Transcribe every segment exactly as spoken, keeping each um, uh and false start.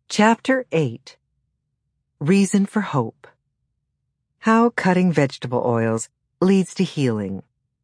Chapter eight. Reason for Hope. How cutting vegetable oils leads to healing.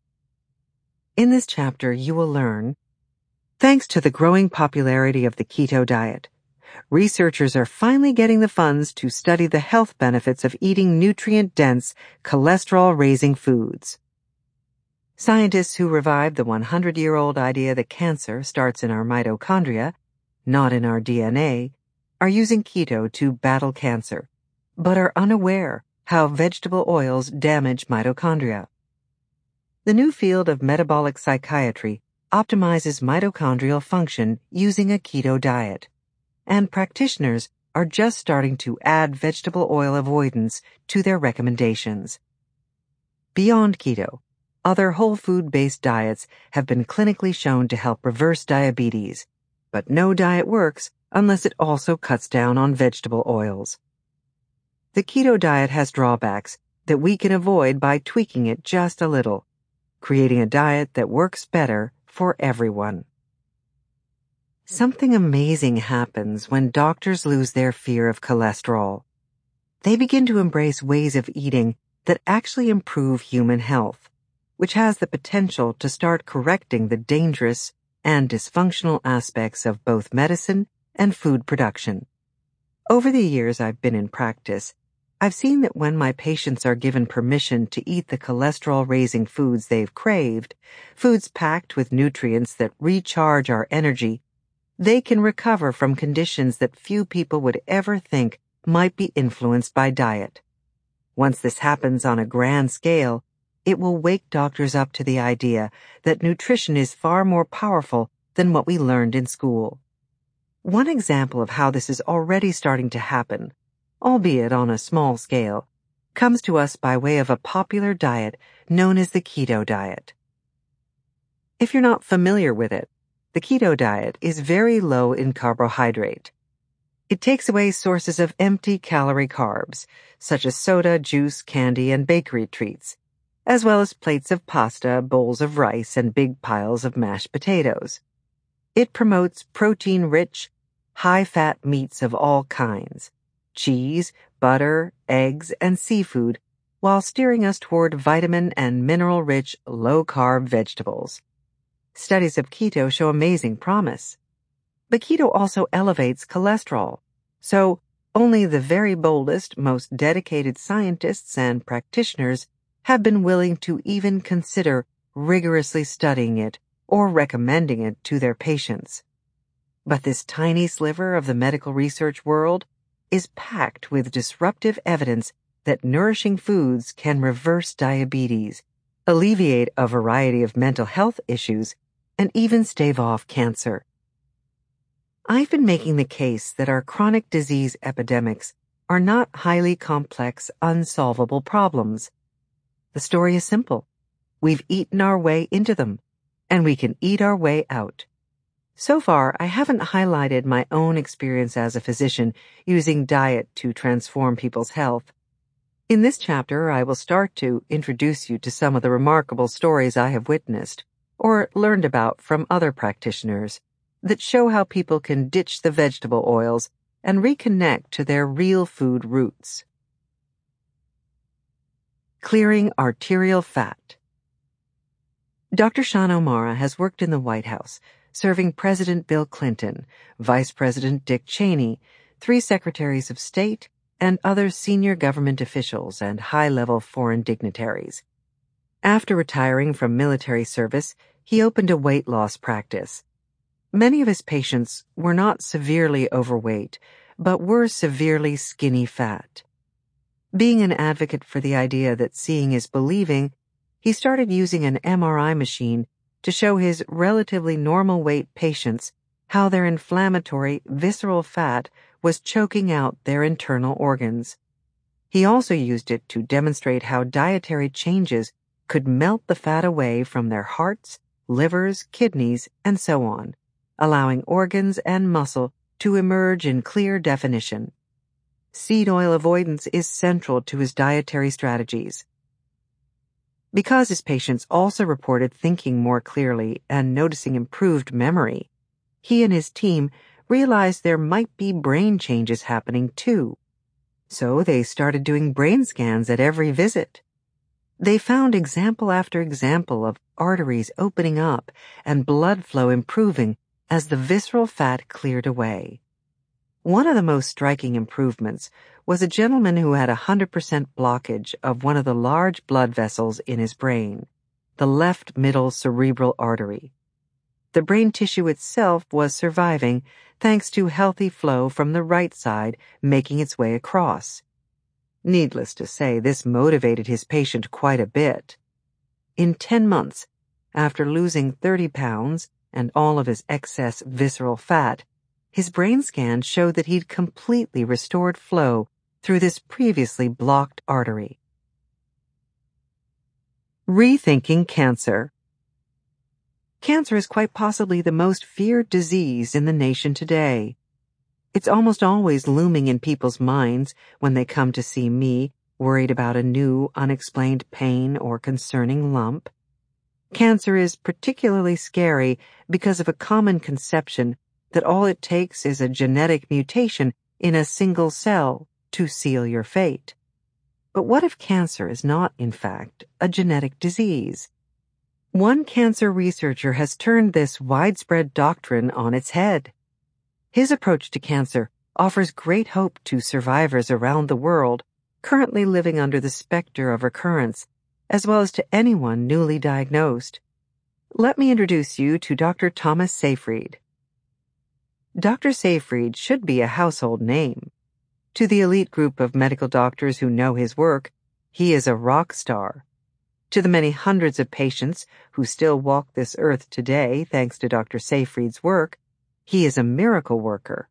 In this chapter, you will learn, thanks to the growing popularity of the keto diet, researchers are finally getting the funds to study the health benefits of eating nutrient-dense, cholesterol-raising foods. Scientists who revived the hundred-year-old idea that cancer starts in our mitochondria, not in our D N A, are using keto to battle cancer, but are unaware how vegetable oils damage mitochondria. The new field of metabolic psychiatry optimizes mitochondrial function using a keto diet, and practitioners are just starting to add vegetable oil avoidance to their recommendations. Beyond keto, other whole food-based diets have been clinically shown to help reverse diabetes, but no diet works unless it also cuts down on vegetable oils. The keto diet has drawbacks that we can avoid by tweaking it just a little, creating a diet that works better for everyone. Something amazing happens when doctors lose their fear of cholesterol. They begin to embrace ways of eating that actually improve human health, which has the potential to start correcting the dangerous and dysfunctional aspects of both medicine and food production. Over the years I've been in practice, I've seen that when my patients are given permission to eat the cholesterol-raising foods they've craved, foods packed with nutrients that recharge our energy, they can recover from conditions that few people would ever think might be influenced by diet. Once this happens on a grand scale, it will wake doctors up to the idea that nutrition is far more powerful than what we learned in school. One example of how this is already starting to happen, albeit on a small scale, comes to us by way of a popular diet known as the keto diet. If you're not familiar with it, the keto diet is very low in carbohydrate. It takes away sources of empty calorie carbs, such as soda, juice, candy, and bakery treats, as well as plates of pasta, bowls of rice, and big piles of mashed potatoes. It promotes protein-rich, high-fat meats of all kinds, cheese, butter, eggs, and seafood, while steering us toward vitamin and mineral-rich, low-carb vegetables. Studies of keto show amazing promise. But keto also elevates cholesterol, so only the very boldest, most dedicated scientists and practitioners have been willing to even consider rigorously studying it or recommending it to their patients. But this tiny sliver of the medical research world is packed with disruptive evidence that nourishing foods can reverse diabetes, alleviate a variety of mental health issues, and even stave off cancer. I've been making the case that our chronic disease epidemics are not highly complex, unsolvable problems. The story is simple. We've eaten our way into them, and we can eat our way out. So far, I haven't highlighted my own experience as a physician using diet to transform people's health. In this chapter, I will start to introduce you to some of the remarkable stories I have witnessed or learned about from other practitioners that show how people can ditch the vegetable oils and reconnect to their real food roots. Clearing arterial fat. Doctor Sean O'Mara has worked in the White House, serving President Bill Clinton, Vice President Dick Cheney, three secretaries of state, and other senior government officials and high-level foreign dignitaries. After retiring from military service, he opened a weight loss practice. Many of his patients were not severely overweight, but were severely skinny fat. Being an advocate for the idea that seeing is believing, he started using an M R I machine to show his relatively normal weight patients how their inflammatory, visceral fat was choking out their internal organs. He also used it to demonstrate how dietary changes could melt the fat away from their hearts, livers, kidneys, and so on, allowing organs and muscle to emerge in clear definition. Seed oil avoidance is central to his dietary strategies. Because his patients also reported thinking more clearly and noticing improved memory, he and his team realized there might be brain changes happening too. So they started doing brain scans at every visit. They found example after example of arteries opening up and blood flow improving as the visceral fat cleared away. One of the most striking improvements was a gentleman who had a one hundred percent blockage of one of the large blood vessels in his brain, the left middle cerebral artery. The brain tissue itself was surviving thanks to healthy flow from the right side making its way across. Needless to say, this motivated his patient quite a bit. In ten months, after losing thirty pounds and all of his excess visceral fat, his brain scan showed that he'd completely restored flow through this previously blocked artery. Rethinking cancer. Cancer is quite possibly the most feared disease in the nation today. It's almost always looming in people's minds when they come to see me, worried about a new, unexplained pain or concerning lump. Cancer is particularly scary because of a common conception that all it takes is a genetic mutation in a single cell to seal your fate. But what if cancer is not, in fact, a genetic disease? One cancer researcher has turned this widespread doctrine on its head. His approach to cancer offers great hope to survivors around the world currently living under the specter of recurrence, as well as to anyone newly diagnosed. Let me introduce you to Doctor Thomas Seyfried. Doctor Seyfried should be a household name. To the elite group of medical doctors who know his work, he is a rock star. To the many hundreds of patients who still walk this earth today thanks to Doctor Seyfried's work, he is a miracle worker.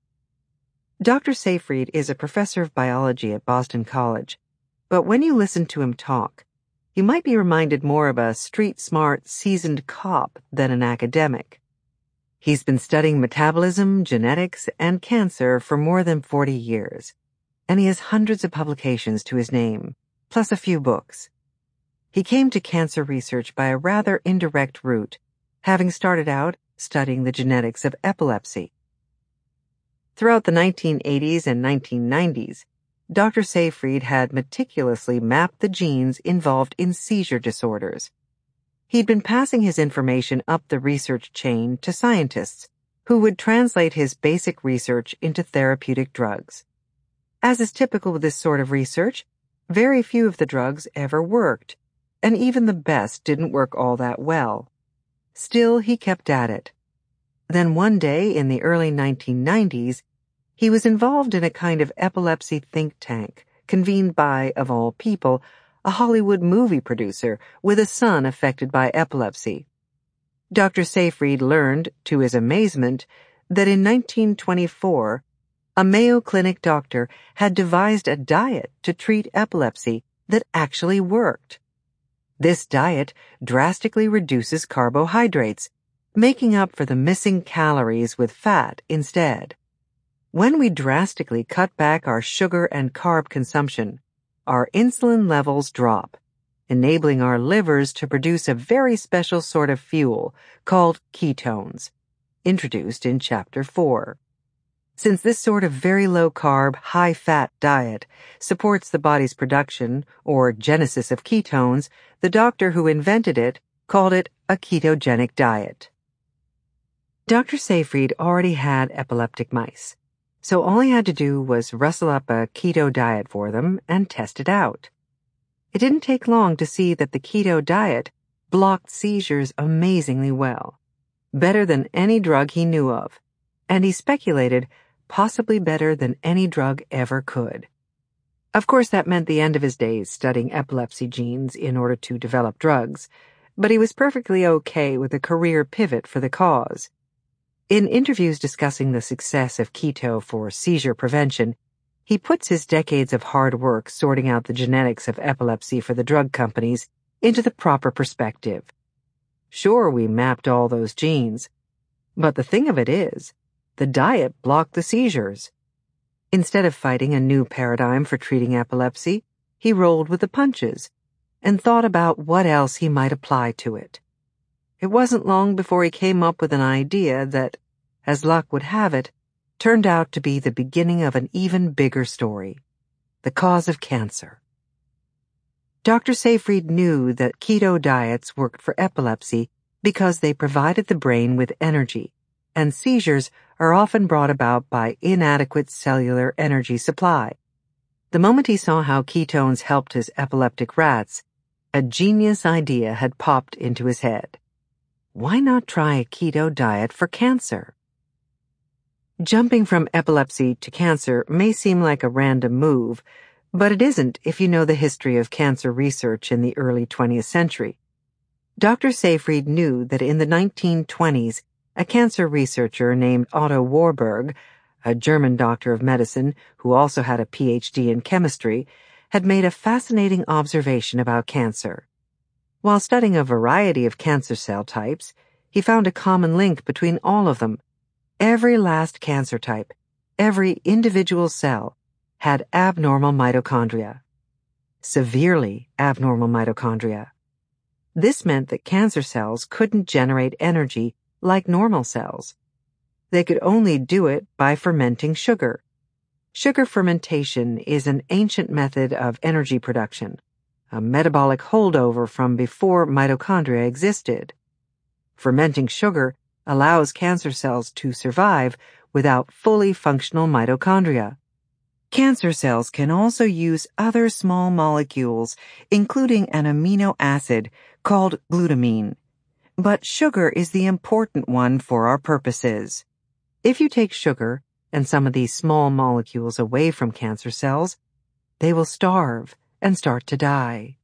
Doctor Seyfried is a professor of biology at Boston College, but when you listen to him talk, you might be reminded more of a street-smart, seasoned cop than an academic. He's been studying metabolism, genetics, and cancer for more than forty years, and he has hundreds of publications to his name, plus a few books. He came to cancer research by a rather indirect route, having started out studying the genetics of epilepsy. Throughout the nineteen eighties and nineteen nineties, Doctor Seyfried had meticulously mapped the genes involved in seizure disorders. He'd been passing his information up the research chain to scientists who would translate his basic research into therapeutic drugs. As is typical with this sort of research, very few of the drugs ever worked, and even the best didn't work all that well. Still, he kept at it. Then one day in the early nineteen nineties, he was involved in a kind of epilepsy think tank, convened by, of all people, a Hollywood movie producer with a son affected by epilepsy. Doctor Seyfried learned, to his amazement, that in nineteen twenty-four, a Mayo Clinic doctor had devised a diet to treat epilepsy that actually worked. This diet drastically reduces carbohydrates, making up for the missing calories with fat instead. When we drastically cut back our sugar and carb consumption, our insulin levels drop, enabling our livers to produce a very special sort of fuel called ketones, introduced in Chapter four. Since this sort of very low-carb, high-fat diet supports the body's production, or genesis of ketones, the doctor who invented it called it a ketogenic diet. Doctor Seyfried already had epileptic mice, so all he had to do was rustle up a keto diet for them and test it out. It didn't take long to see that the keto diet blocked seizures amazingly well, better than any drug he knew of, and he speculated possibly better than any drug ever could. Of course, that meant the end of his days studying epilepsy genes in order to develop drugs, but he was perfectly okay with a career pivot for the cause. In interviews discussing the success of keto for seizure prevention, he puts his decades of hard work sorting out the genetics of epilepsy for the drug companies into the proper perspective. Sure, we mapped all those genes, but the thing of it is, the diet blocked the seizures. Instead of fighting a new paradigm for treating epilepsy, he rolled with the punches and thought about what else he might apply to it. It wasn't long before he came up with an idea that, as luck would have it, turned out to be the beginning of an even bigger story: the cause of cancer. Doctor Seyfried knew that keto diets worked for epilepsy because they provided the brain with energy, and seizures are often brought about by inadequate cellular energy supply. The moment he saw how ketones helped his epileptic rats, a genius idea had popped into his head. Why not try a keto diet for cancer? Jumping from epilepsy to cancer may seem like a random move, but it isn't if you know the history of cancer research in the early twentieth century. Doctor Seyfried knew that in the nineteen twenties, a cancer researcher named Otto Warburg, a German doctor of medicine who also had a P H D in chemistry, had made a fascinating observation about cancer. While studying a variety of cancer cell types, he found a common link between all of them. Every last cancer type, every individual cell, had abnormal mitochondria. Severely abnormal mitochondria. This meant that cancer cells couldn't generate energy like normal cells. They could only do it by fermenting sugar. Sugar fermentation is an ancient method of energy production, a metabolic holdover from before mitochondria existed. Fermenting sugar allows cancer cells to survive without fully functional mitochondria. Cancer cells can also use other small molecules, including an amino acid called glutamine. But sugar is the important one for our purposes. If you take sugar and some of these small molecules away from cancer cells, they will starve and start to die.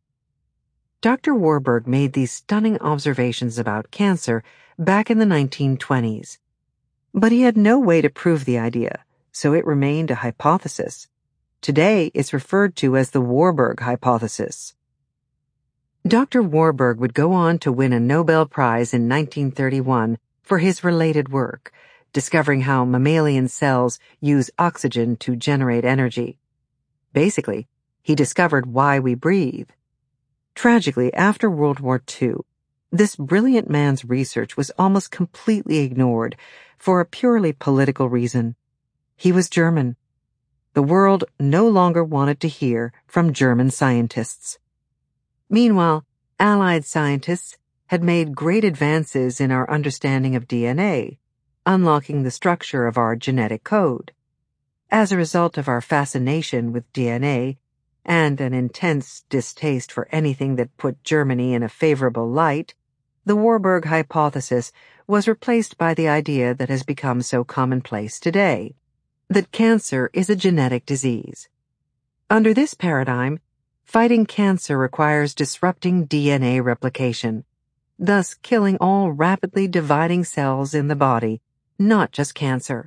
Doctor Warburg made these stunning observations about cancer back in the nineteen twenties. But he had no way to prove the idea, so it remained a hypothesis. Today, it's referred to as the Warburg hypothesis. Doctor Warburg would go on to win a Nobel Prize in nineteen thirty-one for his related work, discovering how mammalian cells use oxygen to generate energy. Basically, he discovered why we breathe. Tragically, after World War Two, this brilliant man's research was almost completely ignored for a purely political reason. He was German. The world no longer wanted to hear from German scientists. Meanwhile, Allied scientists had made great advances in our understanding of D N A, unlocking the structure of our genetic code. As a result of our fascination with D N A and an intense distaste for anything that put Germany in a favorable light, the Warburg hypothesis was replaced by the idea that has become so commonplace today, that cancer is a genetic disease. Under this paradigm, fighting cancer requires disrupting D N A replication, thus killing all rapidly dividing cells in the body, not just cancer.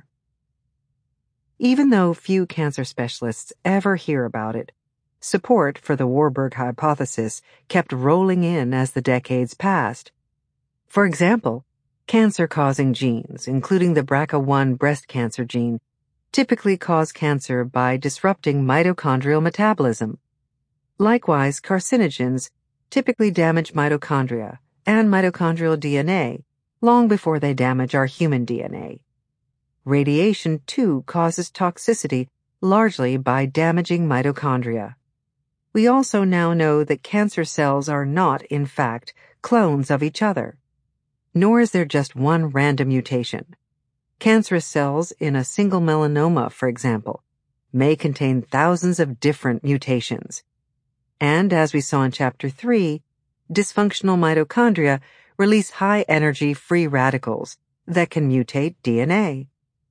Even though few cancer specialists ever hear about it, support for the Warburg hypothesis kept rolling in as the decades passed. For example, cancer-causing genes, including the B R C A one breast cancer gene, typically cause cancer by disrupting mitochondrial metabolism. Likewise, carcinogens typically damage mitochondria and mitochondrial D N A long before they damage our human D N A. Radiation, too, causes toxicity largely by damaging mitochondria. We also now know that cancer cells are not, in fact, clones of each other. Nor is there just one random mutation. Cancerous cells in a single melanoma, for example, may contain thousands of different mutations. And as we saw in Chapter three, dysfunctional mitochondria release high-energy free radicals that can mutate D N A.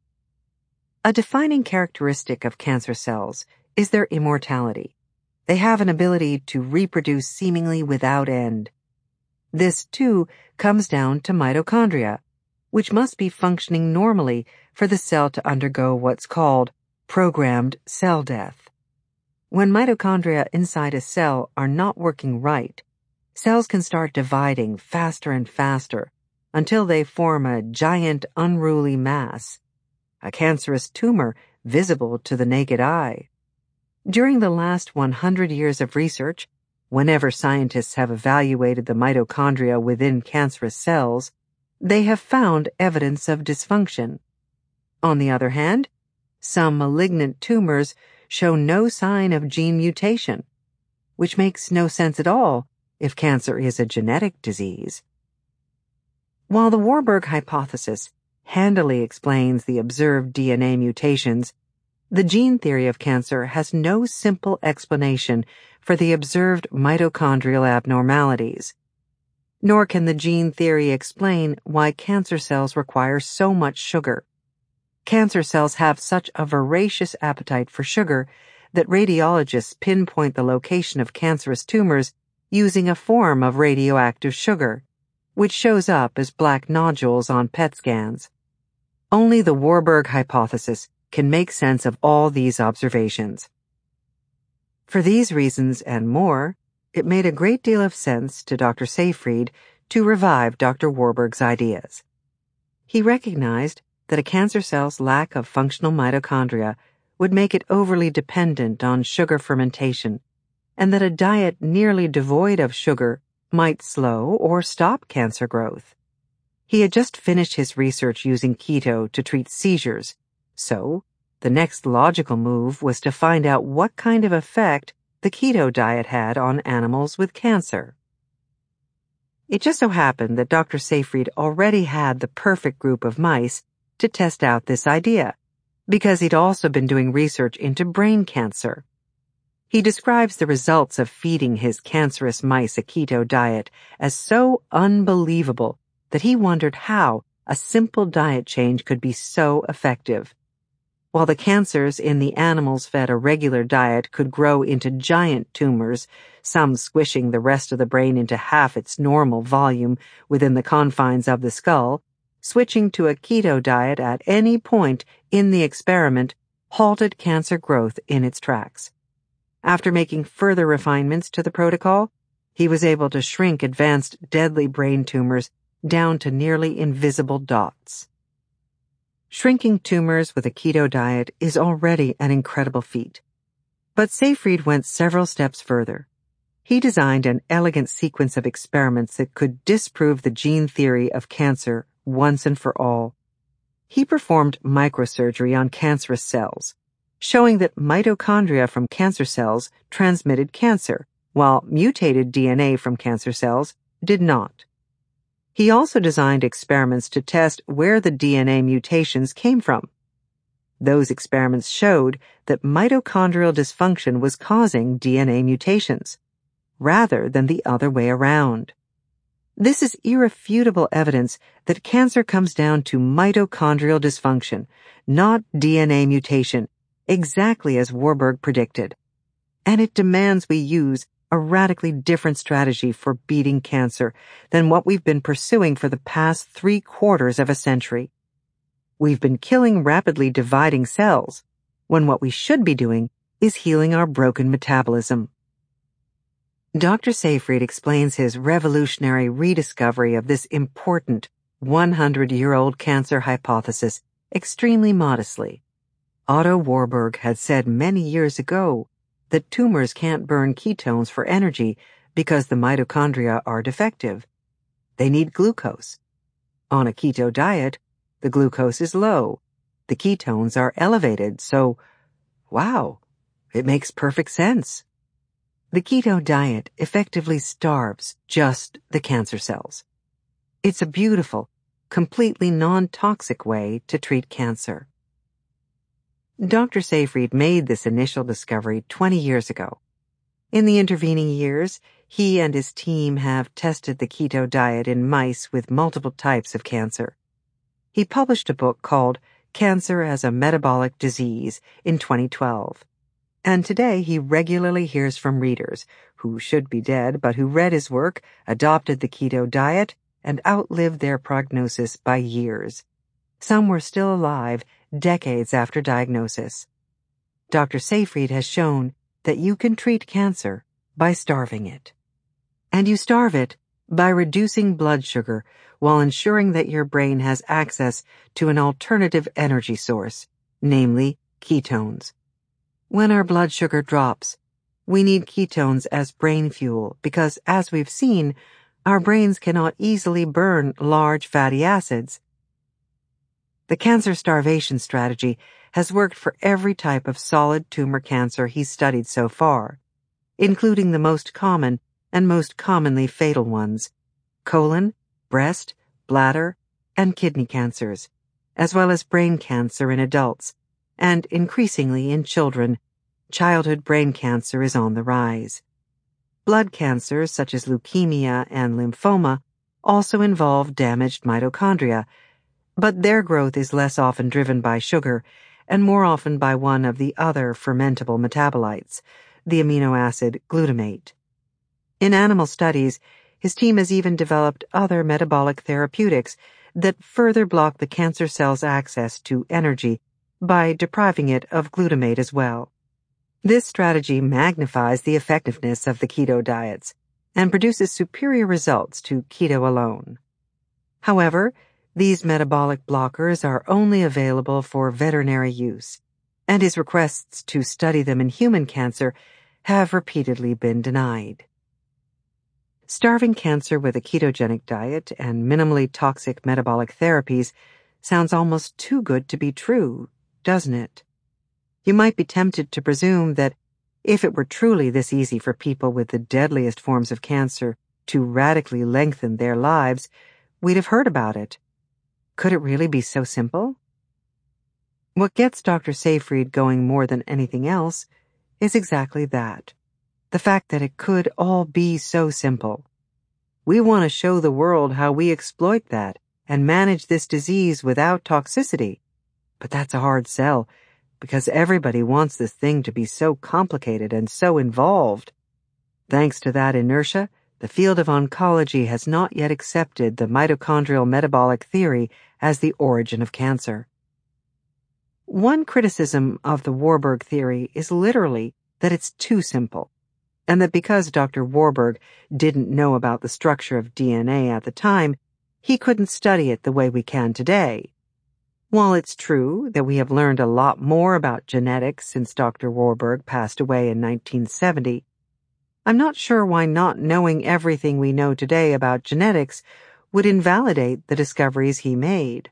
A defining characteristic of cancer cells is their immortality. They have an ability to reproduce seemingly without end. This, too, comes down to mitochondria, which must be functioning normally for the cell to undergo what's called programmed cell death. When mitochondria inside a cell are not working right, cells can start dividing faster and faster until they form a giant unruly mass, a cancerous tumor visible to the naked eye. During the last one hundred years of research, whenever scientists have evaluated the mitochondria within cancerous cells, they have found evidence of dysfunction. On the other hand, some malignant tumors show no sign of gene mutation, which makes no sense at all if cancer is a genetic disease. While the Warburg hypothesis handily explains the observed D N A mutations, the gene theory of cancer has no simple explanation for the observed mitochondrial abnormalities. Nor can the gene theory explain why cancer cells require so much sugar. Cancer cells have such a voracious appetite for sugar that radiologists pinpoint the location of cancerous tumors using a form of radioactive sugar, which shows up as black nodules on P E T scans. Only the Warburg hypothesis can make sense of all these observations. For these reasons and more, it made a great deal of sense to Doctor Seyfried to revive Doctor Warburg's ideas. He recognized that a cancer cell's lack of functional mitochondria would make it overly dependent on sugar fermentation, and that a diet nearly devoid of sugar might slow or stop cancer growth. He had just finished his research using keto to treat seizures, so the next logical move was to find out what kind of effect the keto diet had on animals with cancer. It just so happened that Doctor Seyfried already had the perfect group of mice to test out this idea, because he'd also been doing research into brain cancer. He describes the results of feeding his cancerous mice a keto diet as so unbelievable that he wondered how a simple diet change could be so effective. While the cancers in the animals fed a regular diet could grow into giant tumors, some squishing the rest of the brain into half its normal volume within the confines of the skull, switching to a keto diet at any point in the experiment halted cancer growth in its tracks. After making further refinements to the protocol, he was able to shrink advanced deadly brain tumors down to nearly invisible dots. Shrinking tumors with a keto diet is already an incredible feat. But Seyfried went several steps further. He designed an elegant sequence of experiments that could disprove the gene theory of cancer once and for all. He performed microsurgery on cancerous cells, showing that mitochondria from cancer cells transmitted cancer, while mutated D N A from cancer cells did not. He also designed experiments to test where the D N A mutations came from. Those experiments showed that mitochondrial dysfunction was causing D N A mutations, rather than the other way around. This is irrefutable evidence that cancer comes down to mitochondrial dysfunction, not D N A mutation, exactly as Warburg predicted. And it demands we use a radically different strategy for beating cancer than what we've been pursuing for the past three quarters of a century. We've been killing rapidly dividing cells, when what we should be doing is healing our broken metabolism. Doctor Seyfried explains his revolutionary rediscovery of this important one hundred year old cancer hypothesis extremely modestly. Otto Warburg had said many years ago that tumors can't burn ketones for energy because the mitochondria are defective. They need glucose. On a keto diet, the glucose is low. The ketones are elevated, so, wow, it makes perfect sense. The keto diet effectively starves just the cancer cells. It's a beautiful, completely non-toxic way to treat cancer. Doctor Seyfried made this initial discovery twenty years ago. In the intervening years, he and his team have tested the keto diet in mice with multiple types of cancer. He published a book called Cancer as a Metabolic Disease in twenty twelve. And today he regularly hears from readers who should be dead but who read his work, adopted the keto diet, and outlived their prognosis by years. Some were still alive decades after diagnosis. Doctor Seyfried has shown that you can treat cancer by starving it. And you starve it by reducing blood sugar while ensuring that your brain has access to an alternative energy source, namely ketones. When our blood sugar drops, we need ketones as brain fuel because, as we've seen, Our brains cannot easily burn large fatty acids. The cancer starvation strategy has worked for every type of solid tumor cancer he's studied so far, including the most common and most commonly fatal ones: colon, breast, bladder, and kidney cancers, as well as brain cancer in adults, and increasingly in children. Childhood brain cancer is on the rise. Blood cancers such as leukemia and lymphoma also involve damaged mitochondria, but their growth is less often driven by sugar and more often by one of the other fermentable metabolites, the amino acid glutamate. In animal studies, his team has even developed other metabolic therapeutics that further block the cancer cell's access to energy by depriving it of glutamate as well. This strategy magnifies the effectiveness of the keto diets and produces superior results to keto alone. However, these metabolic blockers are only available for veterinary use, and his requests to study them in human cancer have repeatedly been denied. Starving cancer with a ketogenic diet and minimally toxic metabolic therapies sounds almost too good to be true, doesn't it? You might be tempted to presume that if it were truly this easy for people with the deadliest forms of cancer to radically lengthen their lives, we'd have heard about it. Could it really be so simple? What gets Doctor Seyfried going more than anything else is exactly that, the fact that it could all be so simple. We want to show the world how we exploit that and manage this disease without toxicity, but that's a hard sell, because everybody wants this thing to be so complicated and so involved. Thanks to that inertia, the field of oncology has not yet accepted the mitochondrial metabolic theory as the origin of cancer. One criticism of the Warburg theory is literally that it's too simple, and that because Doctor Warburg didn't know about the structure of D N A at the time, he couldn't study it the way we can today. While it's true that we have learned a lot more about genetics since Doctor Warburg passed away in nineteen seventy, I'm not sure why not knowing everything we know today about genetics would invalidate the discoveries he made.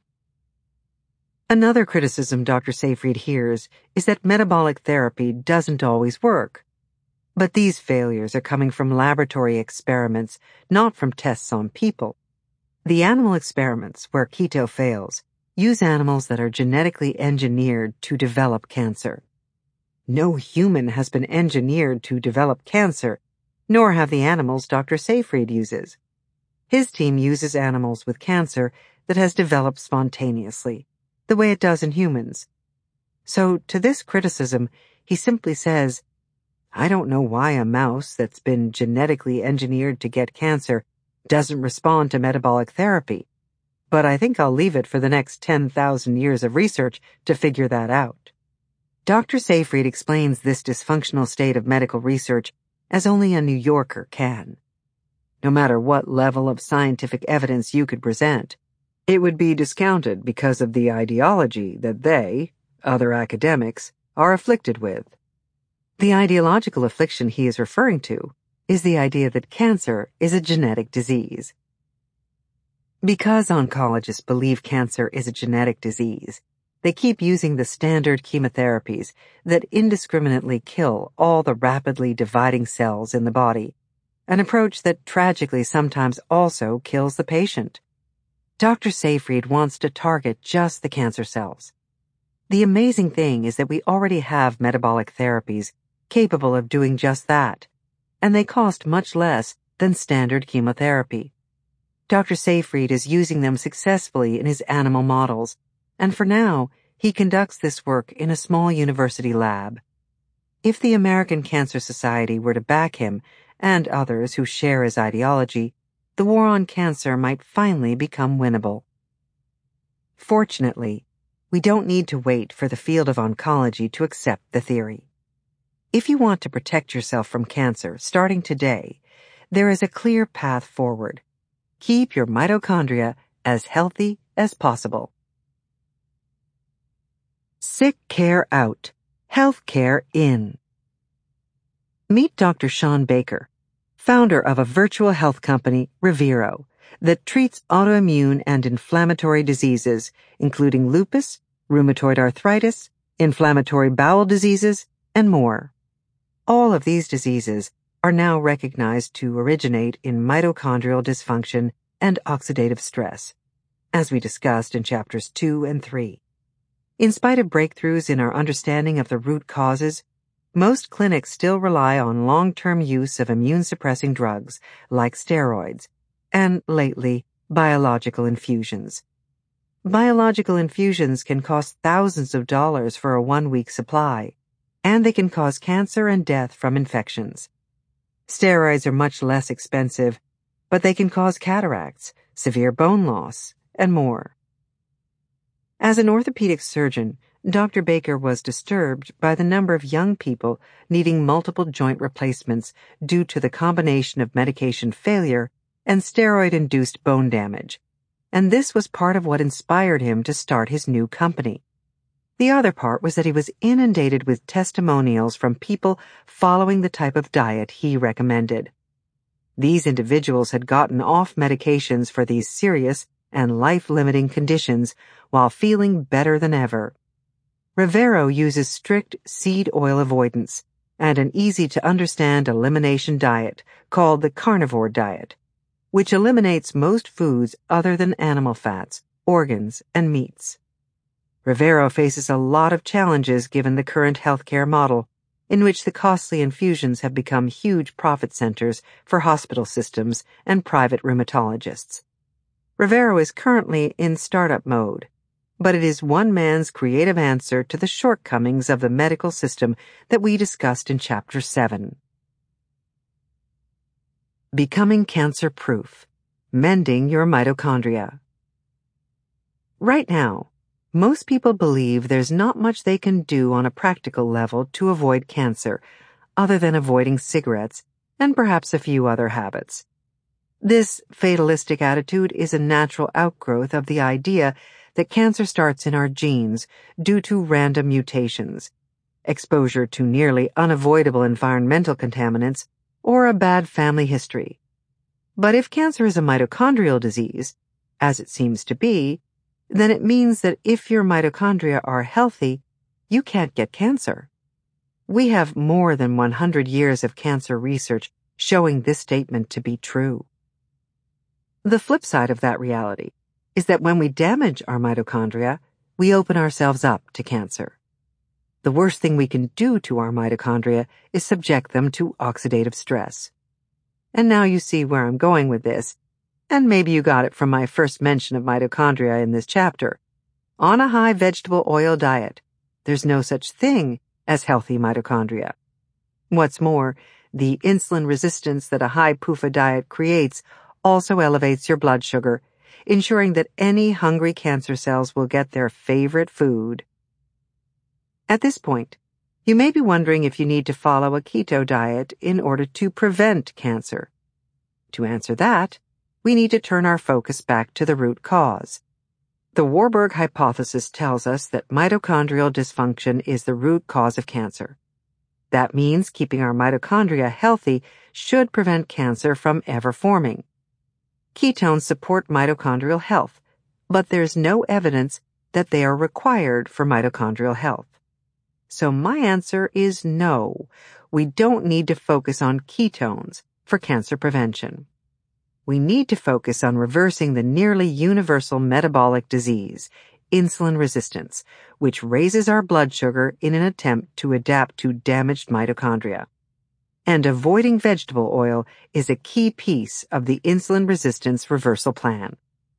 Another criticism Doctor Seyfried hears is that metabolic therapy doesn't always work. But these failures are coming from laboratory experiments, not from tests on people. The animal experiments where keto fails use animals that are genetically engineered to develop cancer. No human has been engineered to develop cancer, nor have the animals Doctor Seyfried uses. His team uses animals with cancer that has developed spontaneously, the way it does in humans. So to this criticism, he simply says, I don't know why a mouse that's been genetically engineered to get cancer doesn't respond to metabolic therapy, but I think I'll leave it for the next ten thousand years of research to figure that out. Doctor Seyfried explains this dysfunctional state of medical research as only a New Yorker can. No matter what level of scientific evidence you could present, it would be discounted because of the ideology that they, other academics, are afflicted with. The ideological affliction he is referring to is the idea that cancer is a genetic disease. Because oncologists believe cancer is a genetic disease, they keep using the standard chemotherapies that indiscriminately kill all the rapidly dividing cells in the body, an approach that tragically sometimes also kills the patient. Doctor Seyfried wants to target just the cancer cells. The amazing thing is that we already have metabolic therapies capable of doing just that, and they cost much less than standard chemotherapy. Doctor Seyfried is using them successfully in his animal models, and for now, he conducts this work in a small university lab. If the American Cancer Society were to back him, and others who share his ideology, the war on cancer might finally become winnable. Fortunately, we don't need to wait for the field of oncology to accept the theory. If you want to protect yourself from cancer starting today, there is a clear path forward. Keep your mitochondria as healthy as possible. Sick care out, health care in. Meet Doctor Sean Baker, founder of a virtual health company, Revero, that treats autoimmune and inflammatory diseases, including lupus, rheumatoid arthritis, inflammatory bowel diseases, and more. All of these diseases are now recognized to originate in mitochondrial dysfunction and oxidative stress, as we discussed in chapters two and three. In spite of breakthroughs in our understanding of the root causes, most clinics still rely on long-term use of immune-suppressing drugs like steroids and, lately, biological infusions. Biological infusions can cost thousands of dollars for a one-week supply, and they can cause cancer and death from infections. Steroids are much less expensive, but they can cause cataracts, severe bone loss, and more. As an orthopedic surgeon, Doctor Baker was disturbed by the number of young people needing multiple joint replacements due to the combination of medication failure and steroid-induced bone damage, and this was part of what inspired him to start his new company. The other part was that he was inundated with testimonials from people following the type of diet he recommended. These individuals had gotten off medications for these serious and life-limiting conditions while feeling better than ever. Revero uses strict seed oil avoidance and an easy-to-understand elimination diet called the carnivore diet, which eliminates most foods other than animal fats, organs, and meats. Revero faces a lot of challenges given the current healthcare model, in which the costly infusions have become huge profit centers for hospital systems and private rheumatologists. Revero is currently in startup mode, but it is one man's creative answer to the shortcomings of the medical system that we discussed in Chapter seven. Becoming cancer-proof. Mending your mitochondria. Right now, most people believe there's not much they can do on a practical level to avoid cancer, other than avoiding cigarettes and perhaps a few other habits. This fatalistic attitude is a natural outgrowth of the idea that cancer starts in our genes due to random mutations, exposure to nearly unavoidable environmental contaminants, or a bad family history. But if cancer is a mitochondrial disease, as it seems to be, then it means that if your mitochondria are healthy, you can't get cancer. We have more than one hundred years of cancer research showing this statement to be true. The flip side of that reality is that when we damage our mitochondria, we open ourselves up to cancer. The worst thing we can do to our mitochondria is subject them to oxidative stress. And now you see where I'm going with this, and maybe you got it from my first mention of mitochondria in this chapter. On a high vegetable oil diet, there's no such thing as healthy mitochondria. What's more, the insulin resistance that a high P U F A diet creates also elevates your blood sugar, ensuring that any hungry cancer cells will get their favorite food. At this point, you may be wondering if you need to follow a keto diet in order to prevent cancer. To answer that, we need to turn our focus back to the root cause. The Warburg hypothesis tells us that mitochondrial dysfunction is the root cause of cancer. That means keeping our mitochondria healthy should prevent cancer from ever forming. Ketones support mitochondrial health, but there's no evidence that they are required for mitochondrial health. So my answer is no. We don't need to focus on ketones for cancer prevention. We need to focus on reversing the nearly universal metabolic disease, insulin resistance, which raises our blood sugar in an attempt to adapt to damaged mitochondria. And avoiding vegetable oil is a key piece of the insulin resistance reversal plan.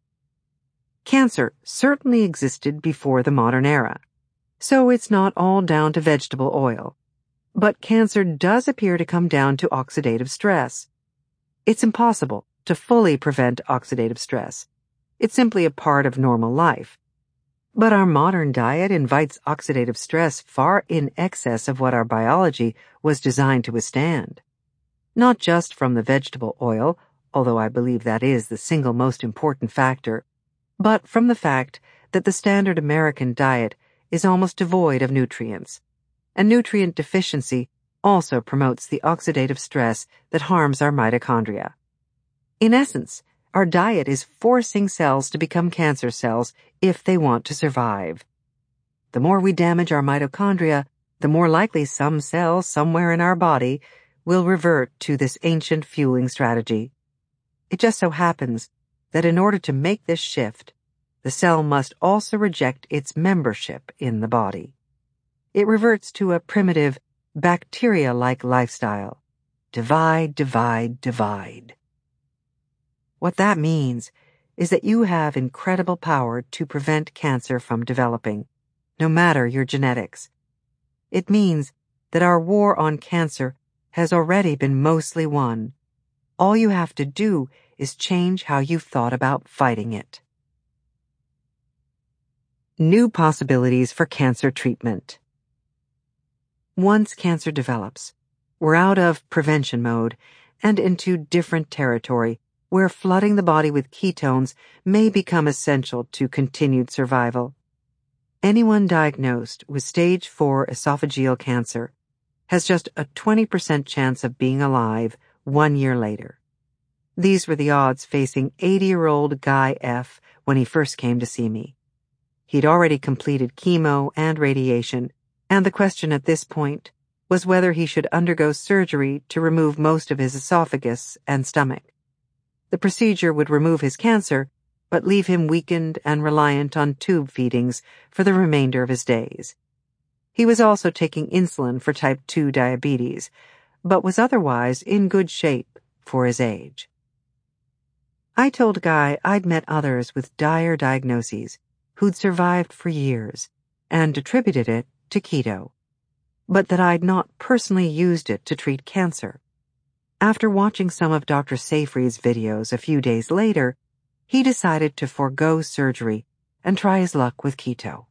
Cancer certainly existed before the modern era, so it's not all down to vegetable oil. But cancer does appear to come down to oxidative stress. It's impossible to fully prevent oxidative stress. It's simply a part of normal life. But our modern diet invites oxidative stress far in excess of what our biology was designed to withstand. Not just from the vegetable oil, although I believe that is the single most important factor, but from the fact that the standard American diet is almost devoid of nutrients. And nutrient deficiency also promotes the oxidative stress that harms our mitochondria. In essence, our diet is forcing cells to become cancer cells if they want to survive. The more we damage our mitochondria, the more likely some cell somewhere in our body will revert to this ancient fueling strategy. It just so happens that in order to make this shift, the cell must also reject its membership in the body. It reverts to a primitive, bacteria-like lifestyle. Divide, divide, divide. What that means is that you have incredible power to prevent cancer from developing, no matter your genetics. It means that our war on cancer has already been mostly won. All you have to do is change how you've thought about fighting it. New possibilities for cancer treatment. Once cancer develops, we're out of prevention mode and into different territory where flooding the body with ketones may become essential to continued survival. Anyone diagnosed with stage four esophageal cancer has just a twenty percent chance of being alive one year later. These were the odds facing eighty-year-old Guy F. when he first came to see me. He'd already completed chemo and radiation, and the question at this point was whether he should undergo surgery to remove most of his esophagus and stomach. The procedure would remove his cancer, but leave him weakened and reliant on tube feedings for the remainder of his days. He was also taking insulin for type two diabetes, but was otherwise in good shape for his age. I told Guy I'd met others with dire diagnoses who'd survived for years and attributed it to keto, but that I'd not personally used it to treat cancer. After watching some of Doctor Seyfried's videos a few days later, he decided to forego surgery and try his luck with keto.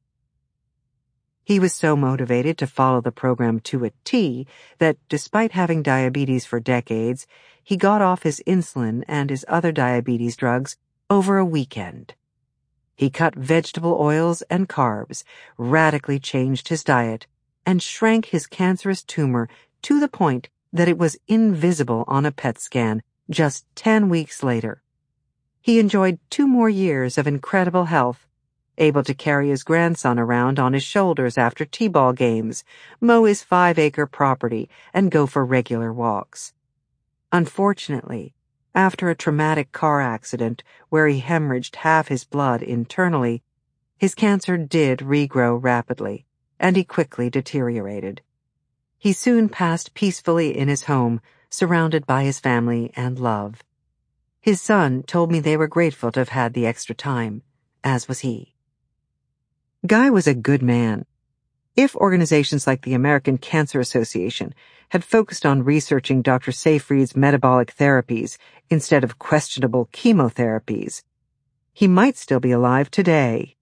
He was so motivated to follow the program to a T that, despite having diabetes for decades, he got off his insulin and his other diabetes drugs over a weekend. He cut vegetable oils and carbs, radically changed his diet, and shrank his cancerous tumor to the point that it was invisible on a P E T scan just ten weeks later. He enjoyed two more years of incredible health, able to carry his grandson around on his shoulders after t-ball games, mow his five-acre property, and go for regular walks. Unfortunately, after a traumatic car accident where he hemorrhaged half his blood internally, his cancer did regrow rapidly, and he quickly deteriorated. He soon passed peacefully in his home, surrounded by his family and love. His son told me they were grateful to have had the extra time, as was he. Guy was a good man. If organizations like the American Cancer Association had focused on researching Doctor Seyfried's metabolic therapies instead of questionable chemotherapies, he might still be alive today.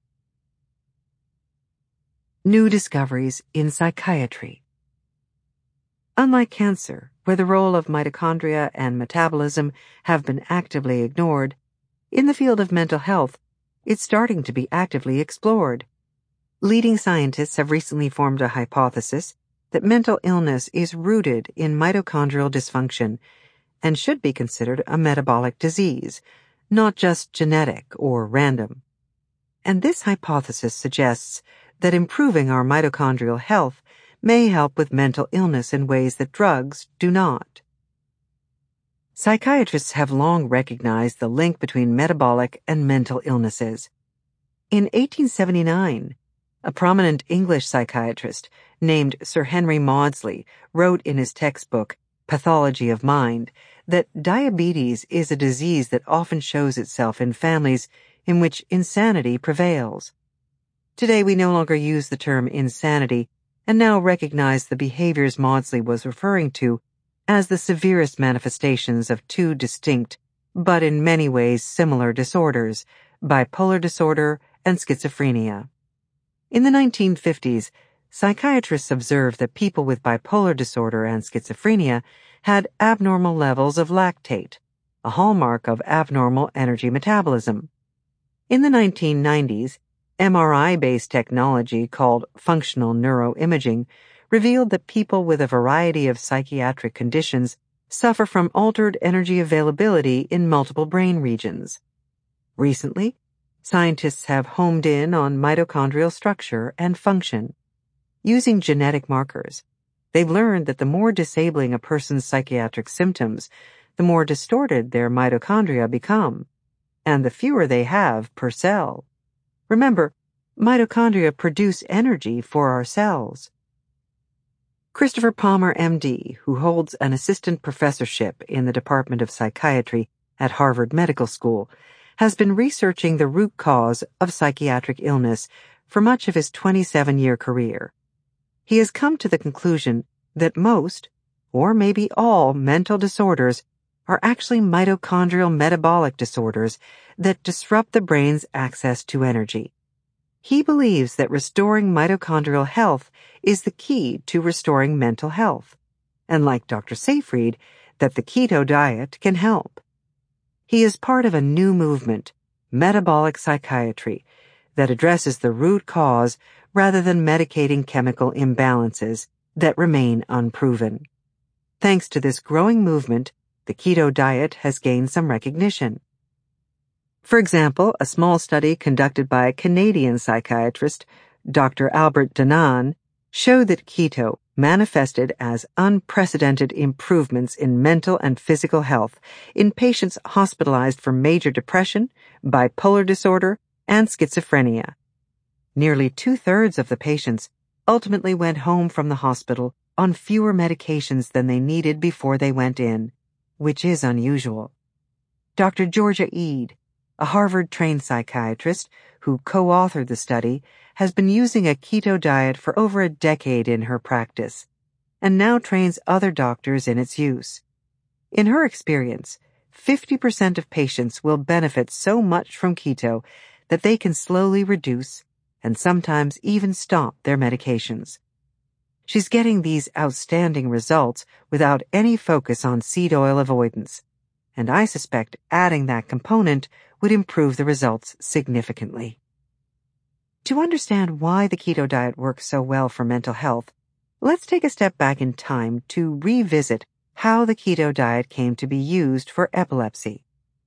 New discoveries in psychiatry. Unlike cancer, where the role of mitochondria and metabolism have been actively ignored, in the field of mental health, it's starting to be actively explored. Leading scientists have recently formed a hypothesis that mental illness is rooted in mitochondrial dysfunction and should be considered a metabolic disease, not just genetic or random. And this hypothesis suggests that improving our mitochondrial health may help with mental illness in ways that drugs do not. Psychiatrists have long recognized the link between metabolic and mental illnesses. In eighteen seventy-nine, a prominent English psychiatrist named Sir Henry Maudsley wrote in his textbook, Pathology of Mind, that diabetes is a disease that often shows itself in families in which insanity prevails. Today we no longer use the term insanity and now recognize the behaviors Maudsley was referring to as the severest manifestations of two distinct, but in many ways similar disorders, bipolar disorder and schizophrenia. In the nineteen fifties, psychiatrists observed that people with bipolar disorder and schizophrenia had abnormal levels of lactate, a hallmark of abnormal energy metabolism. In the nineteen nineties, M R I-based technology called functional neuroimaging revealed that people with a variety of psychiatric conditions suffer from altered energy availability in multiple brain regions. Recently, scientists have homed in on mitochondrial structure and function. Using genetic markers, they've learned that the more disabling a person's psychiatric symptoms, the more distorted their mitochondria become, and the fewer they have per cell. Remember, mitochondria produce energy for our cells. Christopher Palmer, M D, who holds an assistant professorship in the Department of Psychiatry at Harvard Medical School, has been researching the root cause of psychiatric illness for much of his twenty-seven-year career. He has come to the conclusion that most, or maybe all, mental disorders are actually mitochondrial metabolic disorders that disrupt the brain's access to energy. He believes that restoring mitochondrial health is the key to restoring mental health, and like Doctor Seyfried, that the keto diet can help. He is part of a new movement, metabolic psychiatry, that addresses the root cause rather than medicating chemical imbalances that remain unproven. Thanks to this growing movement, the keto diet has gained some recognition. For example, a small study conducted by a Canadian psychiatrist, Doctor Albert Danan, showed that keto manifested as unprecedented improvements in mental and physical health in patients hospitalized for major depression, bipolar disorder, and schizophrenia. Nearly two-thirds of the patients ultimately went home from the hospital on fewer medications than they needed before they went in, which is unusual. Doctor Georgia Ede, a Harvard-trained psychiatrist who co-authored the study, has been using a keto diet for over a decade in her practice, and now trains other doctors in its use. In her experience, fifty percent of patients will benefit so much from keto that they can slowly reduce and sometimes even stop their medications. She's getting these outstanding results without any focus on seed oil avoidance, and I suspect adding that component would improve the results significantly. To understand why the keto diet works so well for mental health, let's take a step back in time to revisit how the keto diet came to be used for epilepsy.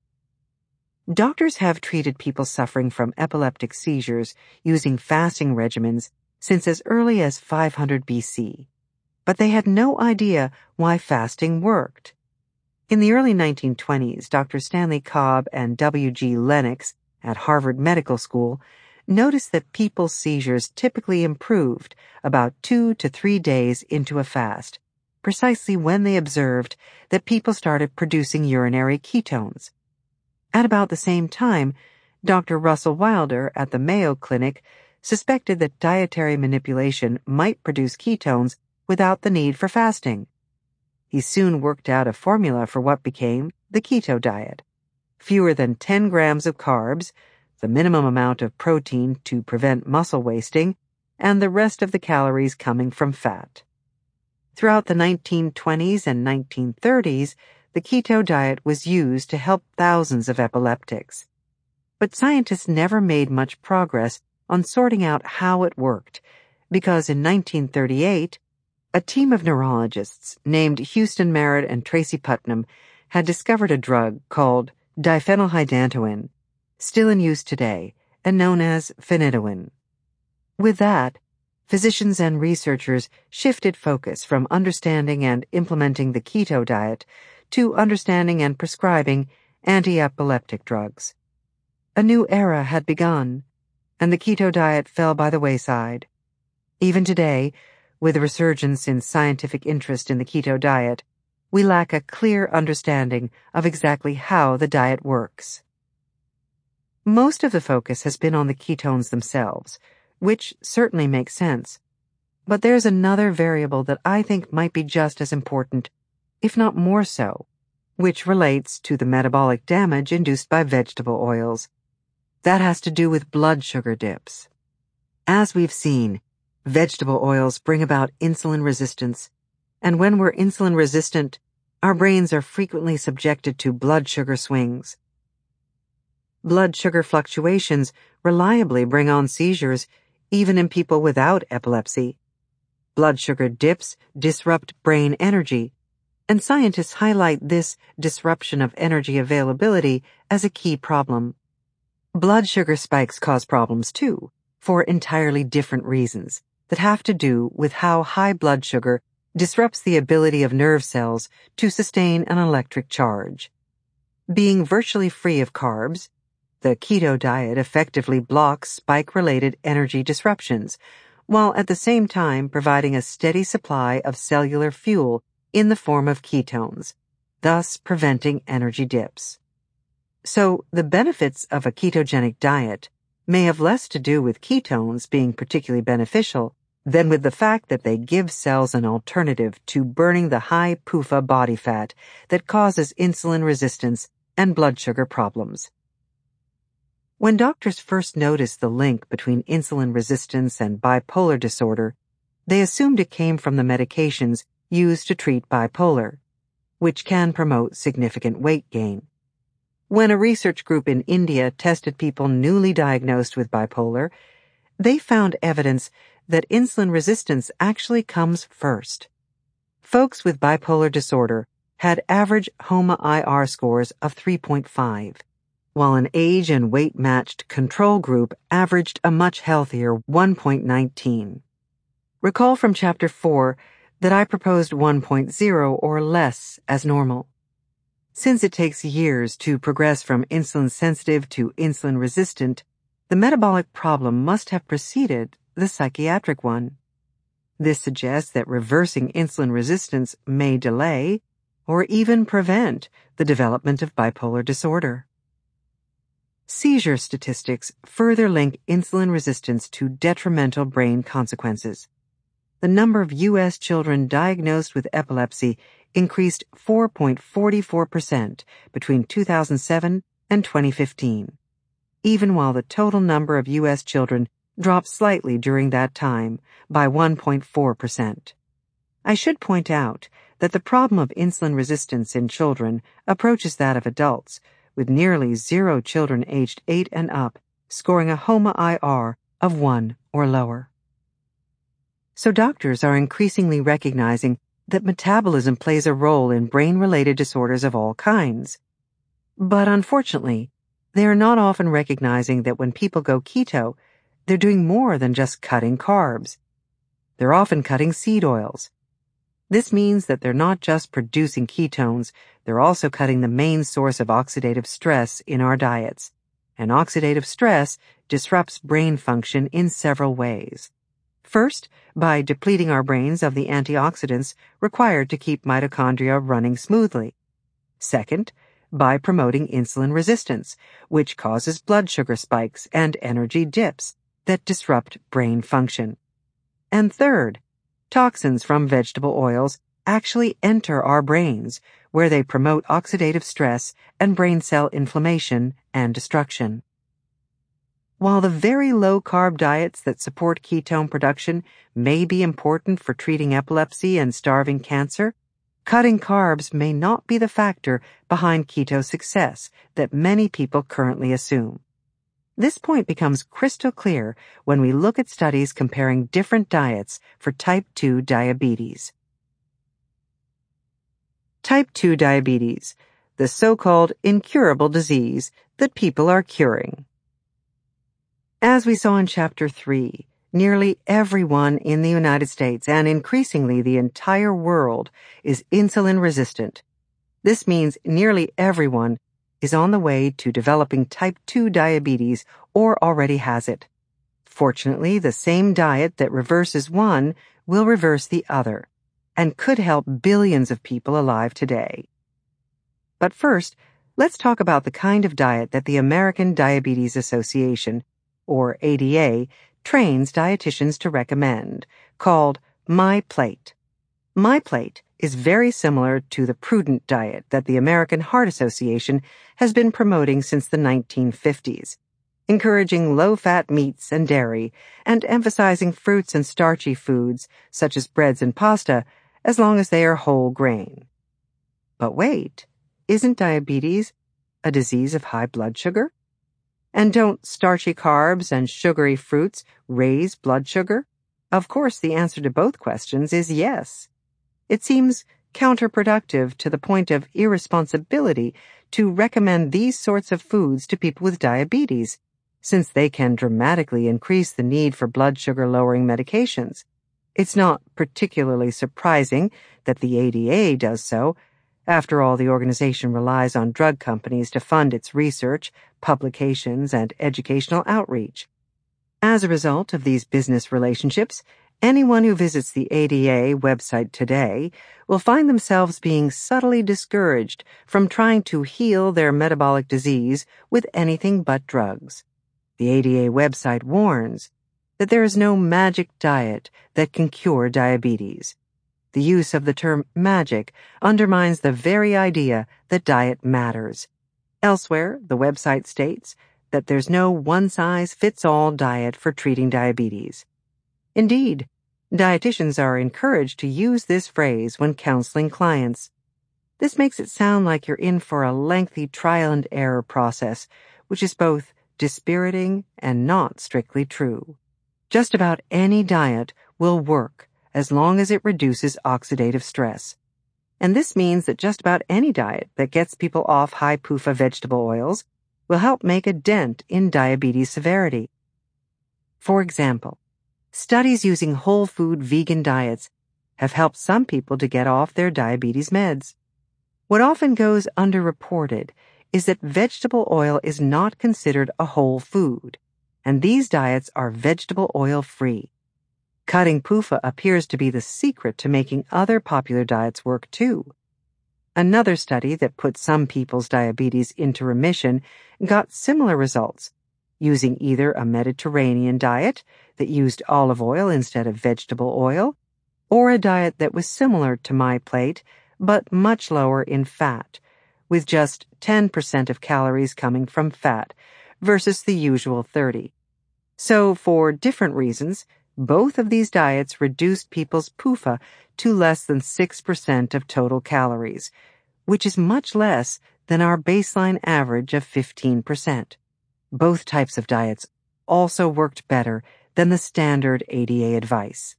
Doctors have treated people suffering from epileptic seizures using fasting regimens since as early as five hundred B C, but they had no idea why fasting worked. In the early nineteen twenties, Doctor Stanley Cobb and W G Lennox at Harvard Medical School noticed that people's seizures typically improved about two to three days into a fast, precisely when they observed that people started producing urinary ketones. At about the same time, Doctor Russell Wilder at the Mayo Clinic suspected that dietary manipulation might produce ketones without the need for fasting. He soon worked out a formula for what became the keto diet. Fewer than ten grams of carbs, the minimum amount of protein to prevent muscle wasting, and the rest of the calories coming from fat. Throughout the nineteen twenties and nineteen thirties, the keto diet was used to help thousands of epileptics. But scientists never made much progress on sorting out how it worked, because in nineteen thirty-eight, a team of neurologists named Houston Merritt and Tracy Putnam had discovered a drug called diphenylhydantoin, still in use today, and known as phenytoin. With that, physicians and researchers shifted focus from understanding and implementing the keto diet to understanding and prescribing anti-epileptic drugs. A new era had begun, and the keto diet fell by the wayside. Even today, with a resurgence in scientific interest in the keto diet, we lack a clear understanding of exactly how the diet works. Most of the focus has been on the ketones themselves, which certainly makes sense. But there's another variable that I think might be just as important, if not more so, which relates to the metabolic damage induced by vegetable oils. That has to do with blood sugar dips. As we've seen, vegetable oils bring about insulin resistance, and when we're insulin resistant, our brains are frequently subjected to blood sugar swings. Blood sugar fluctuations reliably bring on seizures, even in people without epilepsy. Blood sugar dips disrupt brain energy, and scientists highlight this disruption of energy availability as a key problem. Blood sugar spikes cause problems too, for entirely different reasons that have to do with how high blood sugar disrupts the ability of nerve cells to sustain an electric charge. Being virtually free of carbs, the keto diet effectively blocks spike-related energy disruptions, while at the same time providing a steady supply of cellular fuel in the form of ketones, thus preventing energy dips. So, the benefits of a ketogenic diet may have less to do with ketones being particularly beneficial than with the fact that they give cells an alternative to burning the high P U F A body fat that causes insulin resistance and blood sugar problems. When doctors first noticed the link between insulin resistance and bipolar disorder, they assumed it came from the medications used to treat bipolar, which can promote significant weight gain. When a research group in India tested people newly diagnosed with bipolar, they found evidence that insulin resistance actually comes first. Folks with bipolar disorder had average H O M A I R scores of three point five, while an age and weight-matched control group averaged a much healthier one point one nine. Recall from Chapter four that I proposed one point zero or less as normal. Since it takes years to progress from insulin-sensitive to insulin-resistant, the metabolic problem must have preceded the psychiatric one. This suggests that reversing insulin resistance may delay or even prevent the development of bipolar disorder. Seizure statistics further link insulin resistance to detrimental brain consequences. The number of U S children diagnosed with epilepsy increased four point four four percent between two thousand seven and twenty fifteen, even while the total number of U S children dropped slightly during that time by one point four percent. I should point out that the problem of insulin resistance in children approaches that of adults, with nearly zero children aged eight and up scoring a H O M A I R of one or lower. So doctors are increasingly recognizing that metabolism plays a role in brain-related disorders of all kinds. But unfortunately, they are not often recognizing that when people go keto, they're doing more than just cutting carbs. They're often cutting seed oils. This means that they're not just producing ketones, they're also cutting the main source of oxidative stress in our diets. And oxidative stress disrupts brain function in several ways. First, by depleting our brains of the antioxidants required to keep mitochondria running smoothly. Second, by promoting insulin resistance, which causes blood sugar spikes and energy dips that disrupt brain function. And third, toxins from vegetable oils actually enter our brains, where they promote oxidative stress and brain cell inflammation and destruction. While the very low-carb diets that support ketone production may be important for treating epilepsy and starving cancer, cutting carbs may not be the factor behind keto success that many people currently assume. This point becomes crystal clear when we look at studies comparing different diets for type two diabetes. Type two diabetes, the so-called incurable disease that people are curing. As we saw in Chapter three, nearly everyone in the United States and increasingly the entire world is insulin resistant. This means nearly everyone is on the way to developing type two diabetes or already has it. Fortunately, the same diet that reverses one will reverse the other and could help billions of people alive today. But first, let's talk about the kind of diet that the American Diabetes Association, or A D A, trains dietitians to recommend, called MyPlate. MyPlate is very similar to the prudent diet that the American Heart Association has been promoting since the nineteen fifties, encouraging low-fat meats and dairy and emphasizing fruits and starchy foods such as breads and pasta as long as they are whole grain. But wait, isn't diabetes a disease of high blood sugar? And don't starchy carbs and sugary fruits raise blood sugar? Of course, the answer to both questions is yes. It seems counterproductive to the point of irresponsibility to recommend these sorts of foods to people with diabetes, since they can dramatically increase the need for blood sugar-lowering medications. It's not particularly surprising that the A D A does so. After all, the organization relies on drug companies to fund its research, publications, and educational outreach. As a result of these business relationships, anyone who visits the A D A website today will find themselves being subtly discouraged from trying to heal their metabolic disease with anything but drugs. The A D A website warns that there is no magic diet that can cure diabetes. The use of the term magic undermines the very idea that diet matters. Elsewhere, the website states that there's no one-size-fits-all diet for treating diabetes. Indeed, dietitians are encouraged to use this phrase when counseling clients. This makes it sound like you're in for a lengthy trial and error process, which is both dispiriting and not strictly true. Just about any diet will work as long as it reduces oxidative stress. And this means that just about any diet that gets people off high P U F A vegetable oils will help make a dent in diabetes severity. For example, studies using whole food vegan diets have helped some people to get off their diabetes meds. What often goes underreported is that vegetable oil is not considered a whole food, and these diets are vegetable oil free. Cutting P U F A appears to be the secret to making other popular diets work too. Another study that put some people's diabetes into remission got similar results, using either a Mediterranean diet that used olive oil instead of vegetable oil, or a diet that was similar to MyPlate, but much lower in fat, with just ten percent of calories coming from fat versus the usual thirty. So, for different reasons, both of these diets reduced people's P U F A to less than six percent of total calories, which is much less than our baseline average of fifteen percent. Both types of diets also worked better than the standard A D A advice.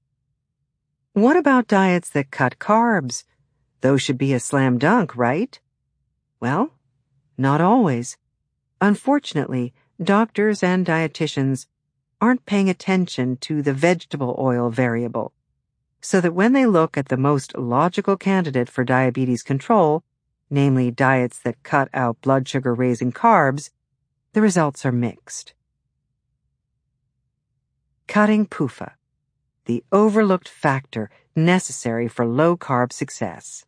What about diets that cut carbs? Those should be a slam dunk, right? Well, not always. Unfortunately, doctors and dietitians aren't paying attention to the vegetable oil variable, so that when they look at the most logical candidate for diabetes control, namely diets that cut out blood sugar-raising carbs, the results are mixed. Cutting P U F A, the overlooked factor necessary for low-carb success.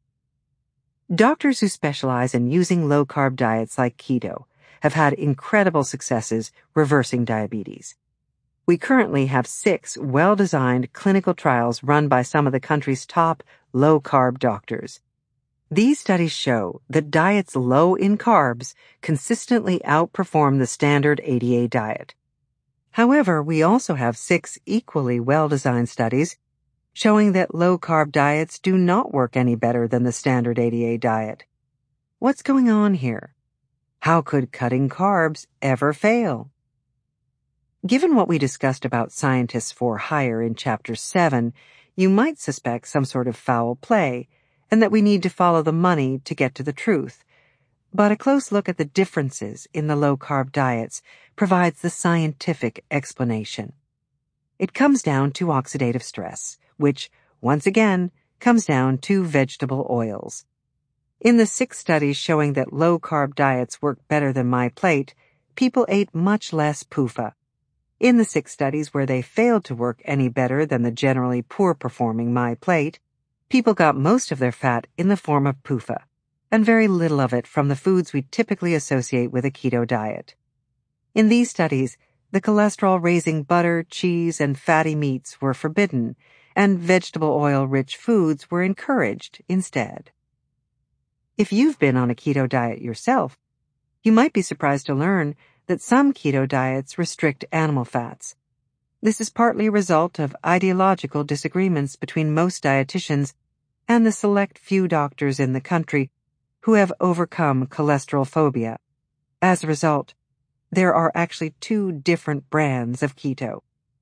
Doctors who specialize in using low-carb diets like keto have had incredible successes reversing diabetes. We currently have six well-designed clinical trials run by some of the country's top low-carb doctors. These studies show that diets low in carbs consistently outperform the standard A D A diet. However, we also have six equally well-designed studies showing that low-carb diets do not work any better than the standard A D A diet. What's going on here? How could cutting carbs ever fail? Given what we discussed about scientists for hire in Chapter seven, you might suspect some sort of foul play, and that we need to follow the money to get to the truth. But a close look at the differences in the low-carb diets provides the scientific explanation. It comes down to oxidative stress, which, once again, comes down to vegetable oils. In the six studies showing that low-carb diets work better than MyPlate, people ate much less P U F A. In the six studies where they failed to work any better than the generally poor-performing MyPlate, people got most of their fat in the form of P U F A, and very little of it from the foods we typically associate with a keto diet. In these studies, the cholesterol-raising butter, cheese, and fatty meats were forbidden, and vegetable oil-rich foods were encouraged instead. If you've been on a keto diet yourself, you might be surprised to learn that some keto diets restrict animal fats. This is partly a result of ideological disagreements between most dietitians and the select few doctors in the country who have overcome cholesterol phobia. As a result, there are actually two different brands of keto.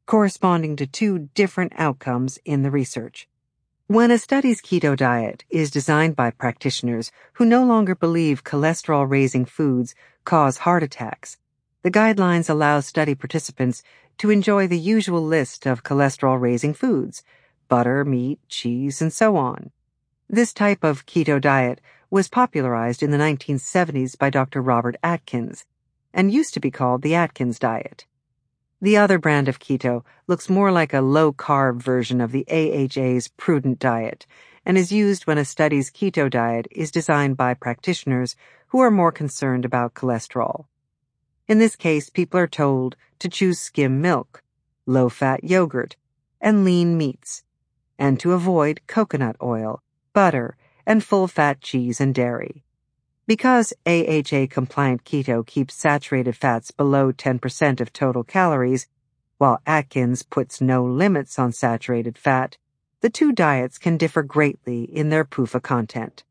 corresponding to two different outcomes in the research. When a study's keto diet is designed by practitioners who no longer believe cholesterol-raising foods cause heart attacks, the guidelines allow study participants to enjoy the usual list of cholesterol-raising foods, butter, meat, cheese, and so on. This type of keto diet was popularized in the nineteen seventies by Doctor Robert Atkins and used to be called the Atkins diet. The other brand of keto looks more like a low-carb version of the A H A's Prudent diet and is used when a study's keto diet is designed by practitioners who are more concerned about cholesterol. In this case, people are told to choose skim milk, low-fat yogurt, and lean meats, and to avoid coconut oil, butter, and full-fat cheese and dairy. Because A H A-compliant keto keeps saturated fats below ten percent of total calories, while Atkins puts no limits on saturated fat, the two diets can differ greatly in their P U F A content.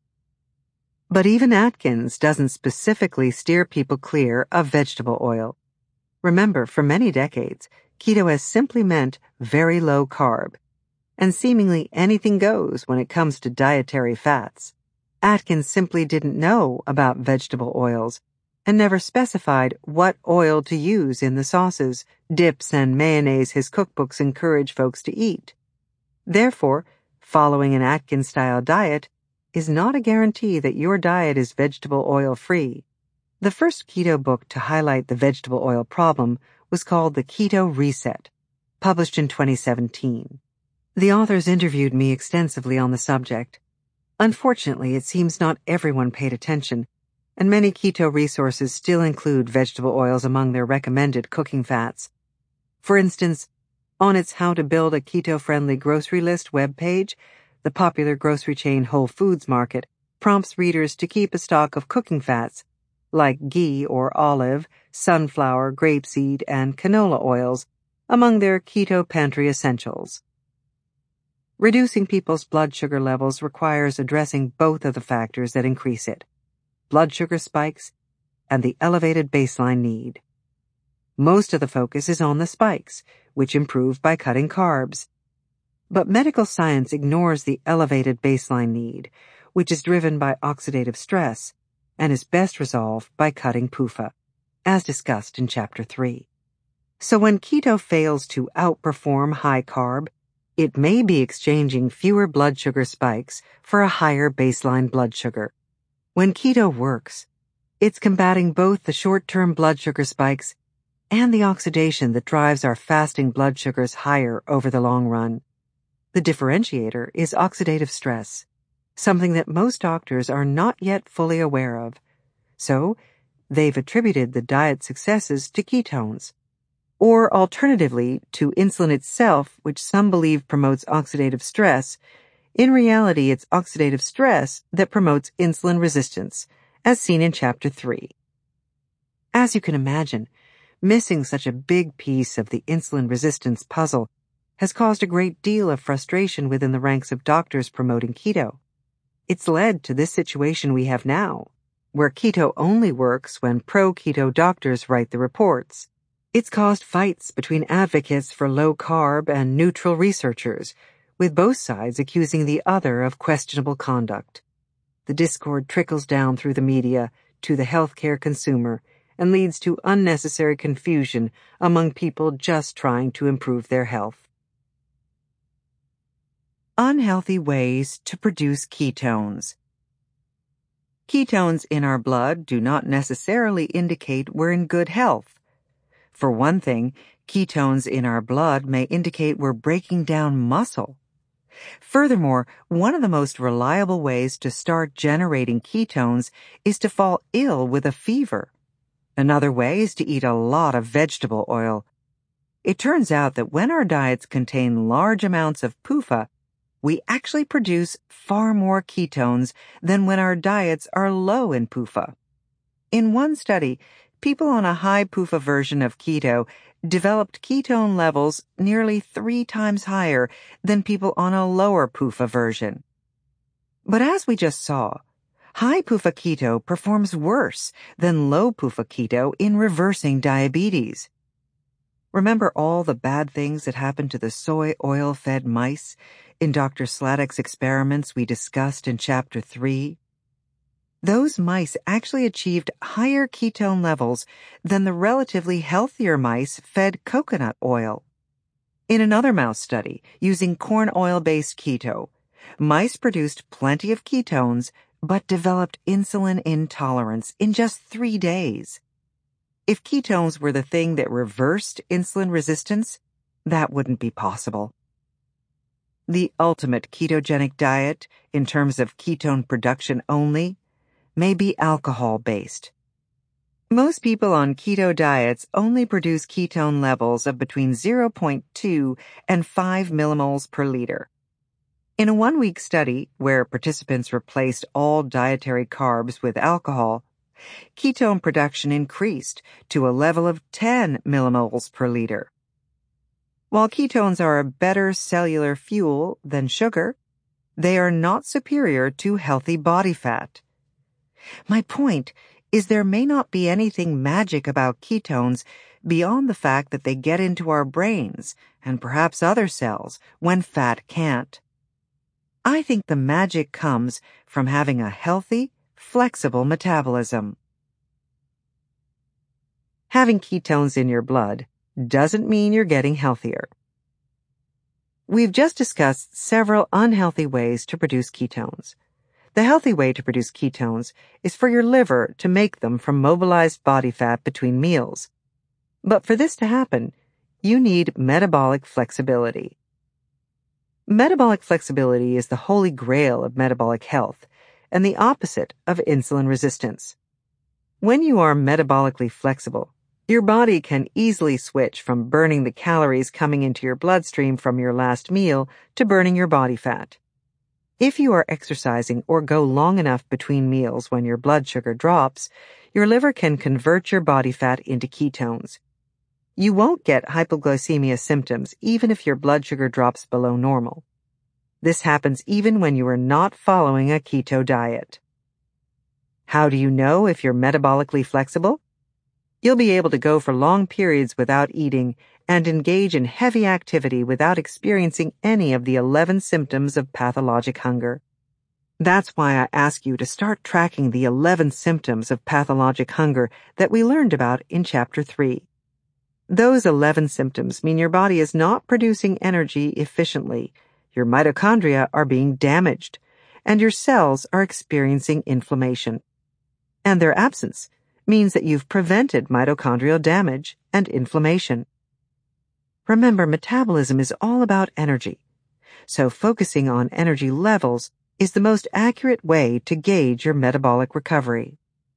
But even Atkins doesn't specifically steer people clear of vegetable oil. Remember, for many decades, keto has simply meant very low carb, and seemingly anything goes when it comes to dietary fats. Atkins simply didn't know about vegetable oils and never specified what oil to use in the sauces, dips, and mayonnaise his cookbooks encourage folks to eat. Therefore, following an Atkins-style diet is not a guarantee that your diet is vegetable oil-free. The first keto book to highlight the vegetable oil problem was called The Keto Reset, published in twenty seventeen. The authors interviewed me extensively on the subject. Unfortunately, it seems not everyone paid attention, and many keto resources still include vegetable oils among their recommended cooking fats. For instance, on its How to Build a Keto-Friendly Grocery List webpage, the popular grocery chain Whole Foods Market prompts readers to keep a stock of cooking fats, like ghee or olive, sunflower, grapeseed, and canola oils, among their keto pantry essentials. Reducing people's blood sugar levels requires addressing both of the factors that increase it, blood sugar spikes and the elevated baseline need. Most of the focus is on the spikes, which improve by cutting carbs. But medical science ignores the elevated baseline need, which is driven by oxidative stress and is best resolved by cutting P U F A, as discussed in Chapter three. So when keto fails to outperform high carb, it may be exchanging fewer blood sugar spikes for a higher baseline blood sugar. When keto works, it's combating both the short-term blood sugar spikes and the oxidation that drives our fasting blood sugars higher over the long run. The differentiator is oxidative stress, something that most doctors are not yet fully aware of. So, they've attributed the diet successes to ketones, or alternatively to insulin itself, which some believe promotes oxidative stress. In reality, it's oxidative stress that promotes insulin resistance, as seen in Chapter three. As you can imagine, missing such a big piece of the insulin resistance puzzle has caused a great deal of frustration within the ranks of doctors promoting keto. It's led to this situation we have now, where keto only works when pro-keto doctors write the reports. It's caused fights between advocates for low-carb and neutral researchers, with both sides accusing the other of questionable conduct. The discord trickles down through the media to the healthcare consumer and leads to unnecessary confusion among people just trying to improve their health. Unhealthy ways to produce ketones. Ketones in our blood do not necessarily indicate we're in good health. For one thing, ketones in our blood may indicate we're breaking down muscle. Furthermore, one of the most reliable ways to start generating ketones is to fall ill with a fever. Another way is to eat a lot of vegetable oil. It turns out that when our diets contain large amounts of P U F A, we actually produce far more ketones than when our diets are low in P U F A. In one study, people on a high P U F A version of keto developed ketone levels nearly three times higher than people on a lower P U F A version. But as we just saw, high P U F A keto performs worse than low P U F A keto in reversing diabetes. Remember all the bad things that happened to the soy oil-fed mice in Doctor Sladek's experiments we discussed in Chapter three? Those mice actually achieved higher ketone levels than the relatively healthier mice fed coconut oil. In another mouse study, using corn oil-based keto, mice produced plenty of ketones but developed insulin intolerance in just three days. If ketones were the thing that reversed insulin resistance, that wouldn't be possible. The ultimate ketogenic diet, in terms of ketone production only, may be alcohol-based. Most people on keto diets only produce ketone levels of between zero point two and five millimoles per liter. In a one-week study where participants replaced all dietary carbs with alcohol, ketone production increased to a level of ten millimoles per liter. While ketones are a better cellular fuel than sugar, they are not superior to healthy body fat. My point is there may not be anything magic about ketones beyond the fact that they get into our brains and perhaps other cells when fat can't. I think the magic comes from having a healthy, flexible metabolism. Having ketones in your blood doesn't mean you're getting healthier. We've just discussed several unhealthy ways to produce ketones. The healthy way to produce ketones is for your liver to make them from mobilized body fat between meals. But for this to happen, you need metabolic flexibility. Metabolic flexibility is the holy grail of metabolic health and the opposite of insulin resistance. When you are metabolically flexible, your body can easily switch from burning the calories coming into your bloodstream from your last meal to burning your body fat. If you are exercising or go long enough between meals when your blood sugar drops, your liver can convert your body fat into ketones. You won't get hypoglycemia symptoms even if your blood sugar drops below normal. This happens even when you are not following a keto diet. How do you know if you're metabolically flexible? You'll be able to go for long periods without eating and engage in heavy activity without experiencing any of the eleven symptoms of pathologic hunger. That's why I ask you to start tracking the eleven symptoms of pathologic hunger that we learned about in Chapter three. Those eleven symptoms mean your body is not producing energy efficiently, your mitochondria are being damaged, and your cells are experiencing inflammation. And their absence means that you've prevented mitochondrial damage and inflammation. Remember, metabolism is all about energy, so focusing on energy levels is the most accurate way to gauge your metabolic recovery.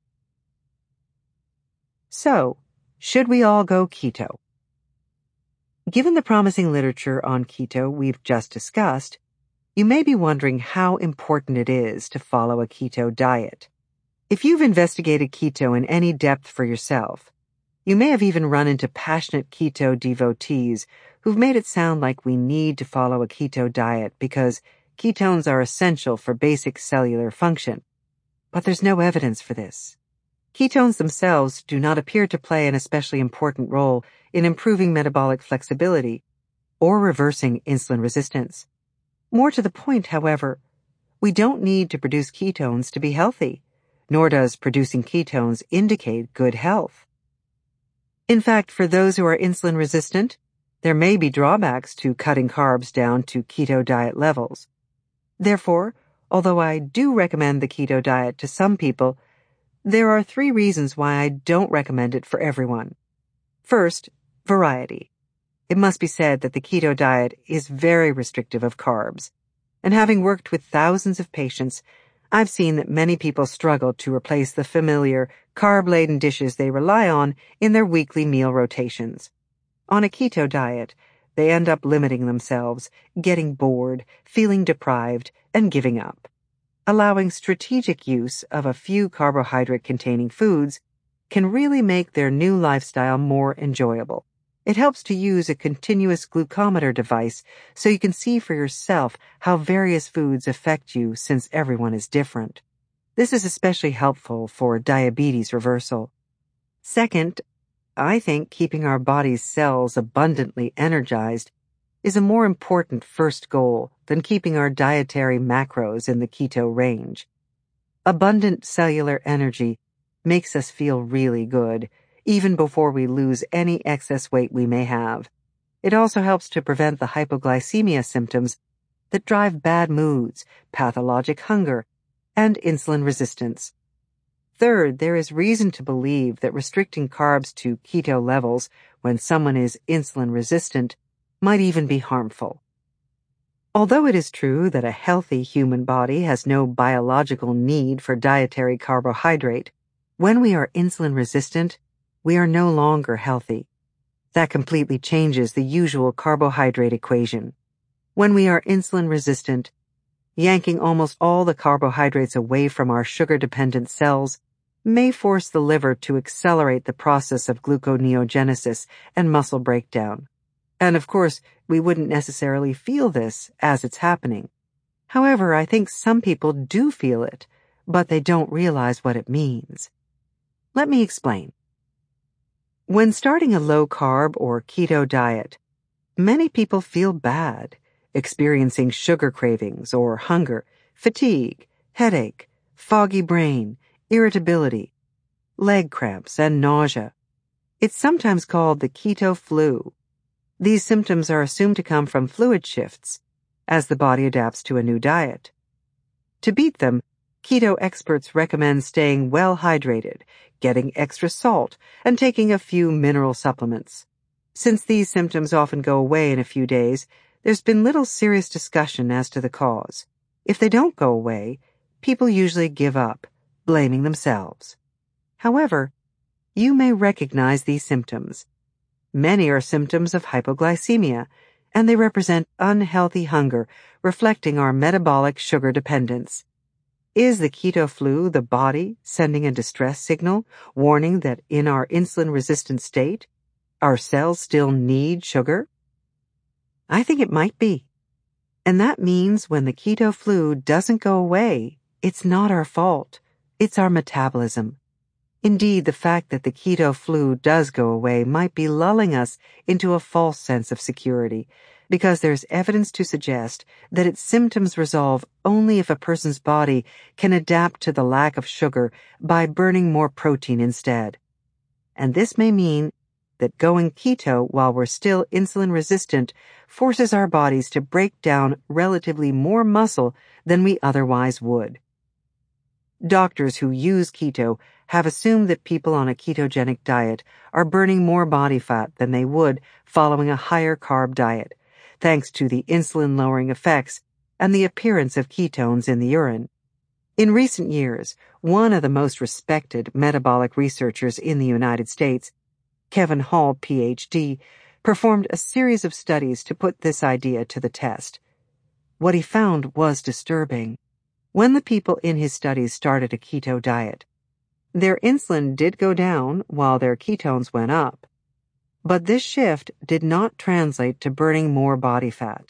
So, should we all go keto? Given the promising literature on keto we've just discussed, you may be wondering how important it is to follow a keto diet. If you've investigated keto in any depth for yourself, you may have even run into passionate keto devotees who've made it sound like we need to follow a keto diet because ketones are essential for basic cellular function. But there's no evidence for this. Ketones themselves do not appear to play an especially important role in improving metabolic flexibility or reversing insulin resistance. More to the point, however, we don't need to produce ketones to be healthy, nor does producing ketones indicate good health. In fact, for those who are insulin resistant, there may be drawbacks to cutting carbs down to keto diet levels. Therefore, although I do recommend the keto diet to some people, there are three reasons why I don't recommend it for everyone. First, variety. It must be said that the keto diet is very restrictive of carbs, and having worked with thousands of patients, I've seen that many people struggle to replace the familiar, carb-laden dishes they rely on in their weekly meal rotations. On a keto diet, they end up limiting themselves, getting bored, feeling deprived, and giving up. Allowing strategic use of a few carbohydrate-containing foods can really make their new lifestyle more enjoyable. It helps to use a continuous glucometer device so you can see for yourself how various foods affect you since everyone is different. This is especially helpful for diabetes reversal. Second, I think keeping our body's cells abundantly energized is a more important first goal than keeping our dietary macros in the keto range. Abundant cellular energy makes us feel really good, even before we lose any excess weight we may have. It also helps to prevent the hypoglycemia symptoms that drive bad moods, pathologic hunger, and insulin resistance. Third, there is reason to believe that restricting carbs to keto levels when someone is insulin resistant might even be harmful. Although it is true that a healthy human body has no biological need for dietary carbohydrate, when we are insulin resistant, we are no longer healthy. That completely changes the usual carbohydrate equation. When we are insulin resistant, yanking almost all the carbohydrates away from our sugar-dependent cells may force the liver to accelerate the process of gluconeogenesis and muscle breakdown. And of course, we wouldn't necessarily feel this as it's happening. However, I think some people do feel it, but they don't realize what it means. Let me explain. When starting a low-carb or keto diet, many people feel bad, experiencing sugar cravings or hunger, fatigue, headache, foggy brain, irritability, leg cramps, and nausea. It's sometimes called the keto flu. These symptoms are assumed to come from fluid shifts as the body adapts to a new diet. To beat them, keto experts recommend staying well hydrated, getting extra salt, and taking a few mineral supplements. Since these symptoms often go away in a few days, there's been little serious discussion as to the cause. If they don't go away, people usually give up, blaming themselves. However, you may recognize these symptoms. Many are symptoms of hypoglycemia, and they represent unhealthy hunger, reflecting our metabolic sugar dependence. Is the keto flu the body sending a distress signal, warning that in our insulin-resistant state, our cells still need sugar? I think it might be. And that means when the keto flu doesn't go away, it's not our fault. It's our metabolism. Indeed, the fact that the keto flu does go away might be lulling us into a false sense of security, because there's evidence to suggest that its symptoms resolve only if a person's body can adapt to the lack of sugar by burning more protein instead. And this may mean that going keto while we're still insulin resistant forces our bodies to break down relatively more muscle than we otherwise would. Doctors who use keto have assumed that people on a ketogenic diet are burning more body fat than they would following a higher carb diet, thanks to the insulin-lowering effects and the appearance of ketones in the urine. In recent years, one of the most respected metabolic researchers in the United States, Kevin Hall, P H D, performed a series of studies to put this idea to the test. What he found was disturbing. When the people in his studies started a keto diet, their insulin did go down while their ketones went up. But this shift did not translate to burning more body fat.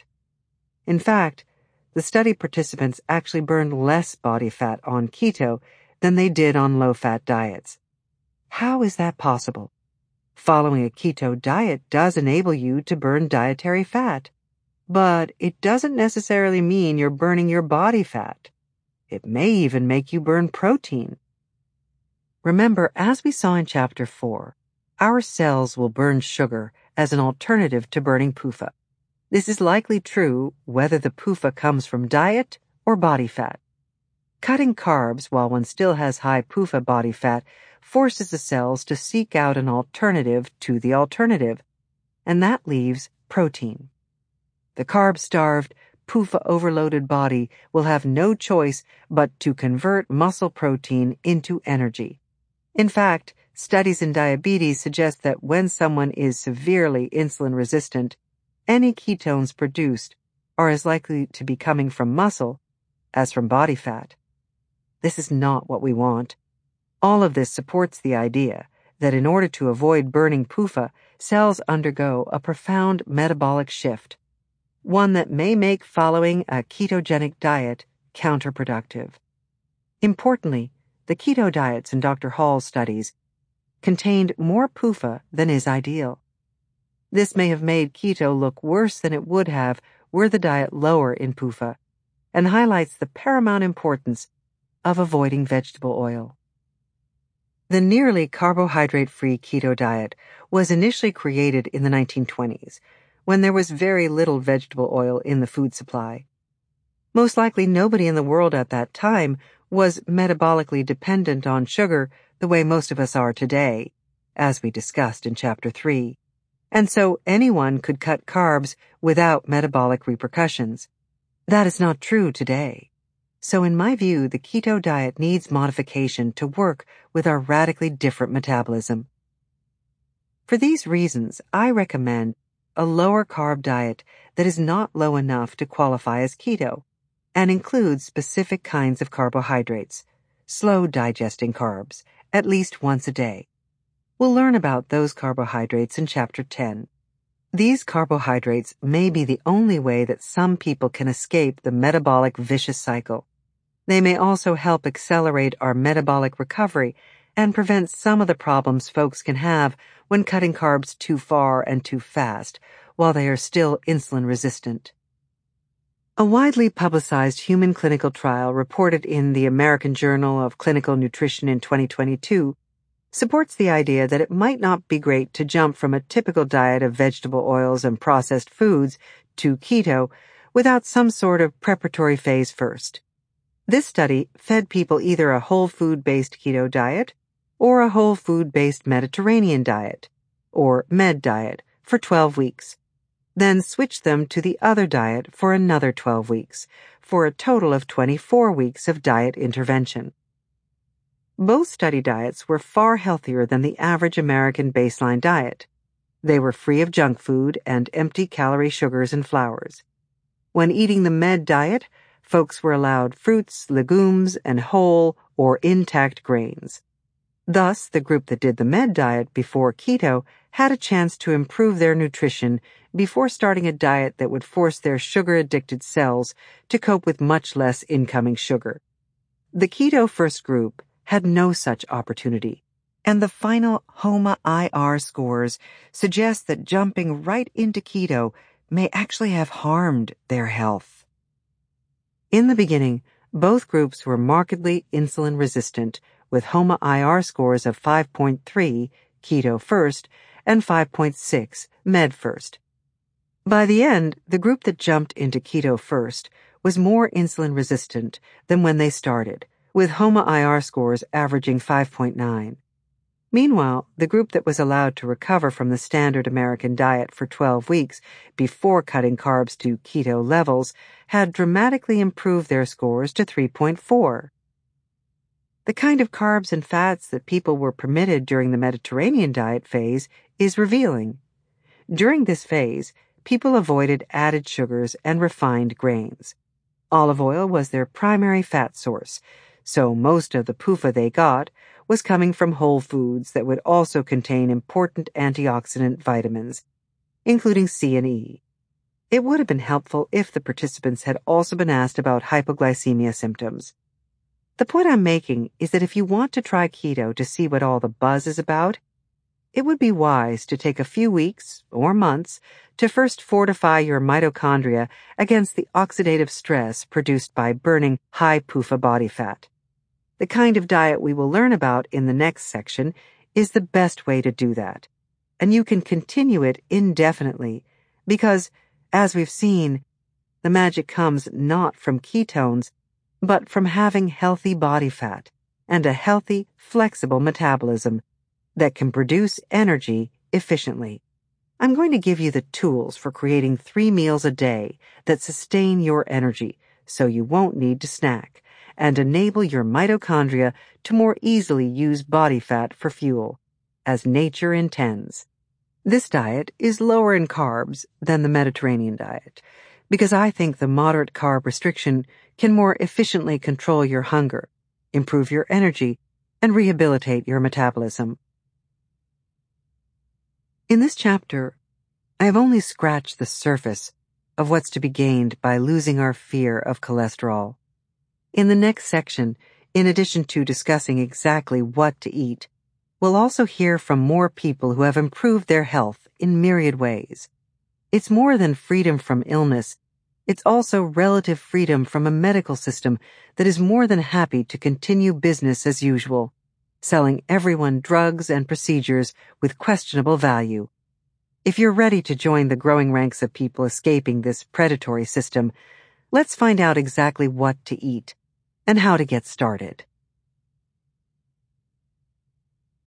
In fact, the study participants actually burned less body fat on keto than they did on low-fat diets. How is that possible? Following a keto diet does enable you to burn dietary fat, but it doesn't necessarily mean you're burning your body fat. It may even make you burn protein. Remember, as we saw in Chapter four, our cells will burn sugar as an alternative to burning P U F A. This is likely true whether the P U F A comes from diet or body fat. Cutting carbs while one still has high P U F A body fat forces the cells to seek out an alternative to the alternative, and that leaves protein. The carb-starved, P U F A-overloaded body will have no choice but to convert muscle protein into energy. In fact, studies in diabetes suggest that when someone is severely insulin resistant, any ketones produced are as likely to be coming from muscle as from body fat. This is not what we want. All of this supports the idea that in order to avoid burning P U F A, cells undergo a profound metabolic shift, one that may make following a ketogenic diet counterproductive. Importantly, the keto diets in Doctor Hall's studies contained more P U F A than is ideal. This may have made keto look worse than it would have were the diet lower in P U F A, and highlights the paramount importance of avoiding vegetable oil. The nearly carbohydrate-free keto diet was initially created in the nineteen twenties, when there was very little vegetable oil in the food supply. Most likely nobody in the world at that time was metabolically dependent on sugar the way most of us are today, as we discussed in Chapter three, and so anyone could cut carbs without metabolic repercussions. That is not true today. So in my view, the keto diet needs modification to work with our radically different metabolism. For these reasons, I recommend a lower carb diet that is not low enough to qualify as keto and includes specific kinds of carbohydrates, slow digesting carbs, at least once a day. We'll learn about those carbohydrates in Chapter ten. These carbohydrates may be the only way that some people can escape the metabolic vicious cycle. They may also help accelerate our metabolic recovery and prevent some of the problems folks can have when cutting carbs too far and too fast while they are still insulin resistant. A widely publicized human clinical trial reported in the American Journal of Clinical Nutrition in twenty twenty-two supports the idea that it might not be great to jump from a typical diet of vegetable oils and processed foods to keto without some sort of preparatory phase first. This study fed people either a whole food-based keto diet or a whole food-based Mediterranean diet, or Med diet, for twelve weeks, then switched them to the other diet for another twelve weeks, for a total of twenty-four weeks of diet intervention. Both study diets were far healthier than the average American baseline diet. They were free of junk food and empty-calorie sugars and flours. When eating the Med diet, folks were allowed fruits, legumes, and whole or intact grains. Thus, the group that did the Med diet before keto had a chance to improve their nutrition before starting a diet that would force their sugar-addicted cells to cope with much less incoming sugar. The keto first group had no such opportunity, and the final HOMA I R scores suggest that jumping right into keto may actually have harmed their health. In the beginning, both groups were markedly insulin resistant, with HOMA I R scores of five point three, keto first, and five point six, med first. By the end, the group that jumped into keto first was more insulin resistant than when they started, with HOMA I R scores averaging five point nine. Meanwhile, the group that was allowed to recover from the standard American diet for twelve weeks before cutting carbs to keto levels had dramatically improved their scores to three point four. The kind of carbs and fats that people were permitted during the Mediterranean diet phase is revealing. During this phase, people avoided added sugars and refined grains. Olive oil was their primary fat source, so most of the P U F A they got was coming from whole foods that would also contain important antioxidant vitamins, including C and E. It would have been helpful if the participants had also been asked about hypoglycemia symptoms. The point I'm making is that if you want to try keto to see what all the buzz is about, it would be wise to take a few weeks or months to first fortify your mitochondria against the oxidative stress produced by burning high P U F A body fat. The kind of diet we will learn about in the next section is the best way to do that, and you can continue it indefinitely because, as we've seen, the magic comes not from ketones, but from having healthy body fat and a healthy, flexible metabolism that can produce energy efficiently. I'm going to give you the tools for creating three meals a day that sustain your energy so you won't need to snack, and enable your mitochondria to more easily use body fat for fuel, as nature intends. This diet is lower in carbs than the Mediterranean diet, because I think the moderate carb restriction can more efficiently control your hunger, improve your energy, and rehabilitate your metabolism. In this chapter, I have only scratched the surface of what's to be gained by losing our fear of cholesterol. In the next section, in addition to discussing exactly what to eat, we'll we'll also hear from more people who have improved their health in myriad ways. It's more than freedom from illness. It's also relative freedom from a medical system that is more than happy to continue business as usual, selling everyone drugs and procedures with questionable value. If you're ready to join the growing ranks of people escaping this predatory system, let's find out exactly what to eat and how to get started.